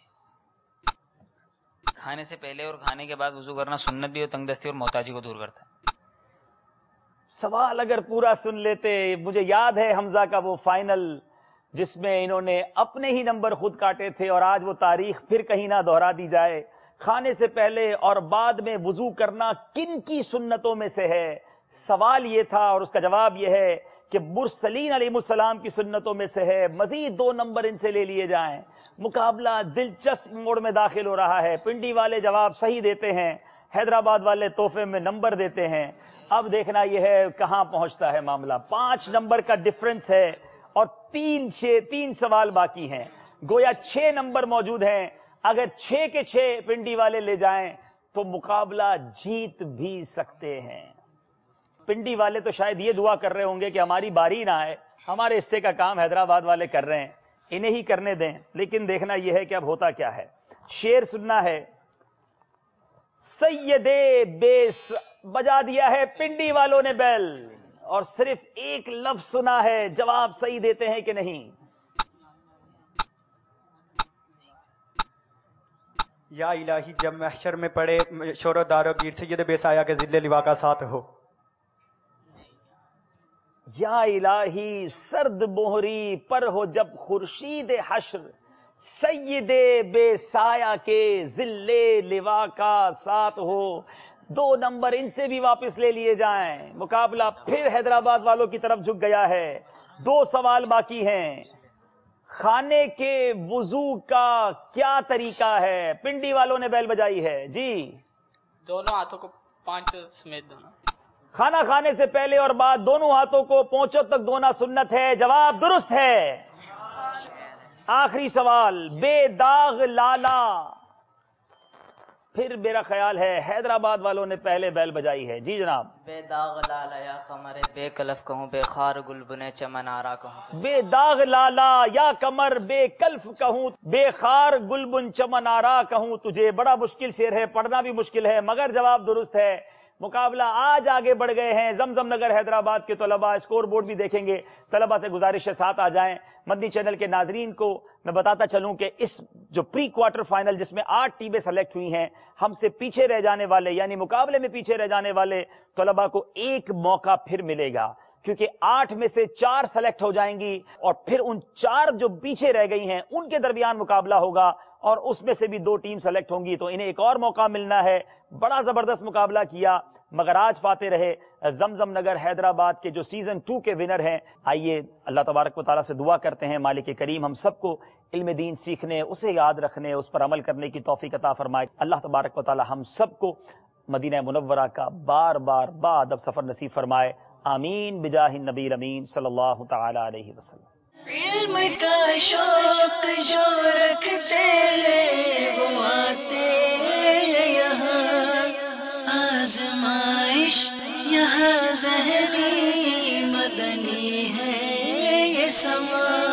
کھانے سے پہلے اور کھانے کے بعد وضو کرنا سنت بھی اور تنگ دستی اور محتاجی کو دور کرتا ہے. سوال اگر پورا سن لیتے. مجھے یاد ہے حمزہ کا وہ فائنل جس میں انہوں نے اپنے ہی نمبر خود کاٹے تھے، اور آج وہ تاریخ پھر کہیں نہ دہرا دی جائے. کھانے سے پہلے اور بعد میں وضو کرنا کن کی سنتوں میں سے ہے؟ سوال یہ تھا، اور اس کا جواب یہ ہے کہ مرسلین علیہ السلام کی سنتوں میں سے ہے. مزید 2 نمبر ان سے لے لیے جائیں. مقابلہ دلچسپ موڑ میں داخل ہو رہا ہے. پنڈی والے جواب صحیح دیتے ہیں، حیدرآباد والے تحفے میں نمبر دیتے ہیں. اب دیکھنا یہ ہے کہاں پہنچتا ہے معاملہ. 5 نمبر کا ڈفرنس ہے اور 3 سوال باقی ہیں. گویا 6 نمبر موجود ہیں. اگر 6 کے 6 پنڈی والے لے جائیں تو مقابلہ جیت بھی سکتے ہیں. پنڈی والے تو شاید یہ دعا کر رہے ہوں گے کہ ہماری باری نہ آئے، ہمارے حصے کا کام حیدرآباد والے کر رہے ہیں، انہیں ہی کرنے دیں. لیکن دیکھنا یہ ہے کہ اب ہوتا کیا ہے. شعر سننا ہے. سیدے بیس بجا دیا ہے پنڈی والوں نے بیل، اور صرف ایک لفظ سنا ہے. جواب صحیح دیتے ہیں کہ نہیں؟ یا الہی جب محشر میں پڑے شور و دار و گیر سید بے سایہ کے ذل لوا کا ساتھ ہو. یا الہی سرد مہری پر ہو جب خورشید حشر سید بے سایہ کے ذل لوا کا ساتھ ہو. 2 نمبر ان سے بھی واپس لے لیے جائیں. مقابلہ پھر حیدرآباد والوں کی طرف جھک گیا ہے. 2 سوال باقی ہیں. کھانے کے وضو کا کیا طریقہ ہے؟ پنڈی والوں نے بیل بجائی ہے جی. دونوں ہاتھوں کو 5 سمیت دھونا. کھانا کھانے سے پہلے اور بعد دونوں ہاتھوں کو پونچھوں تک دھونا سنت ہے. جواب درست ہے. آخری سوال. بے داغ لالا پھر میرا خیال ہے حیدرآباد والوں نے پہلے بیل بجائی ہے جی جناب. بے داغ لالا یا قمر بے کلف کہوں بے خار گل بنے چمن آرا کہوں. بے داغ لالا یا قمر بے کلف کہوں بے خار گل بن چمن آرا کہوں تجھے. بڑا مشکل شعر ہے, پڑھنا بھی مشکل ہے, مگر جواب درست ہے. مقابلہ آج آگے بڑھ گئے ہیں. زمزم نگر حیدرآباد کے طلباء اسکور بورڈ بھی دیکھیں گے. طلباء سے گزارش ہے ساتھ آ جائیں. مدنی چینل کے ناظرین کو میں بتاتا چلوں کہ اس جو پری کوارٹر فائنل جس میں 8 ٹیمیں سلیکٹ ہوئی ہیں, ہم سے پیچھے رہ جانے والے یعنی مقابلے میں پیچھے رہ جانے والے طلباء کو ایک موقع پھر ملے گا, کیونکہ 8 میں سے 4 سلیکٹ ہو جائیں گی اور پھر ان 4 جو پیچھے رہ گئی ہیں ان کے درمیان مقابلہ ہوگا اور اس میں سے بھی 2 ٹیم سلیکٹ ہوں گی, تو انہیں ایک اور موقع ملنا ہے. بڑا زبردست مقابلہ کیا مگر آج فاتح رہے زمزم نگر حیدرآباد کے جو سیزن 2 کے ونر ہیں. آئیے اللہ تبارک و تعالیٰ سے دعا کرتے ہیں مالک کریم ہم سب کو علم دین سیکھنے, اسے یاد رکھنے, اس پر عمل کرنے کی توفیق عطا فرمائے. اللہ تبارک و تعالیٰ ہم سب کو مدینہ منورہ کا بار بار باادب سفر نصیب فرمائے. آمین بجاہ النبی الامین صلی اللہ تعالی علیہ وسلم. علم کا شوق جو رکھتے ہیں وہ آتے ہیں یہاں, آزمائش یہاں ذہنی مدنی ہے یہ سما.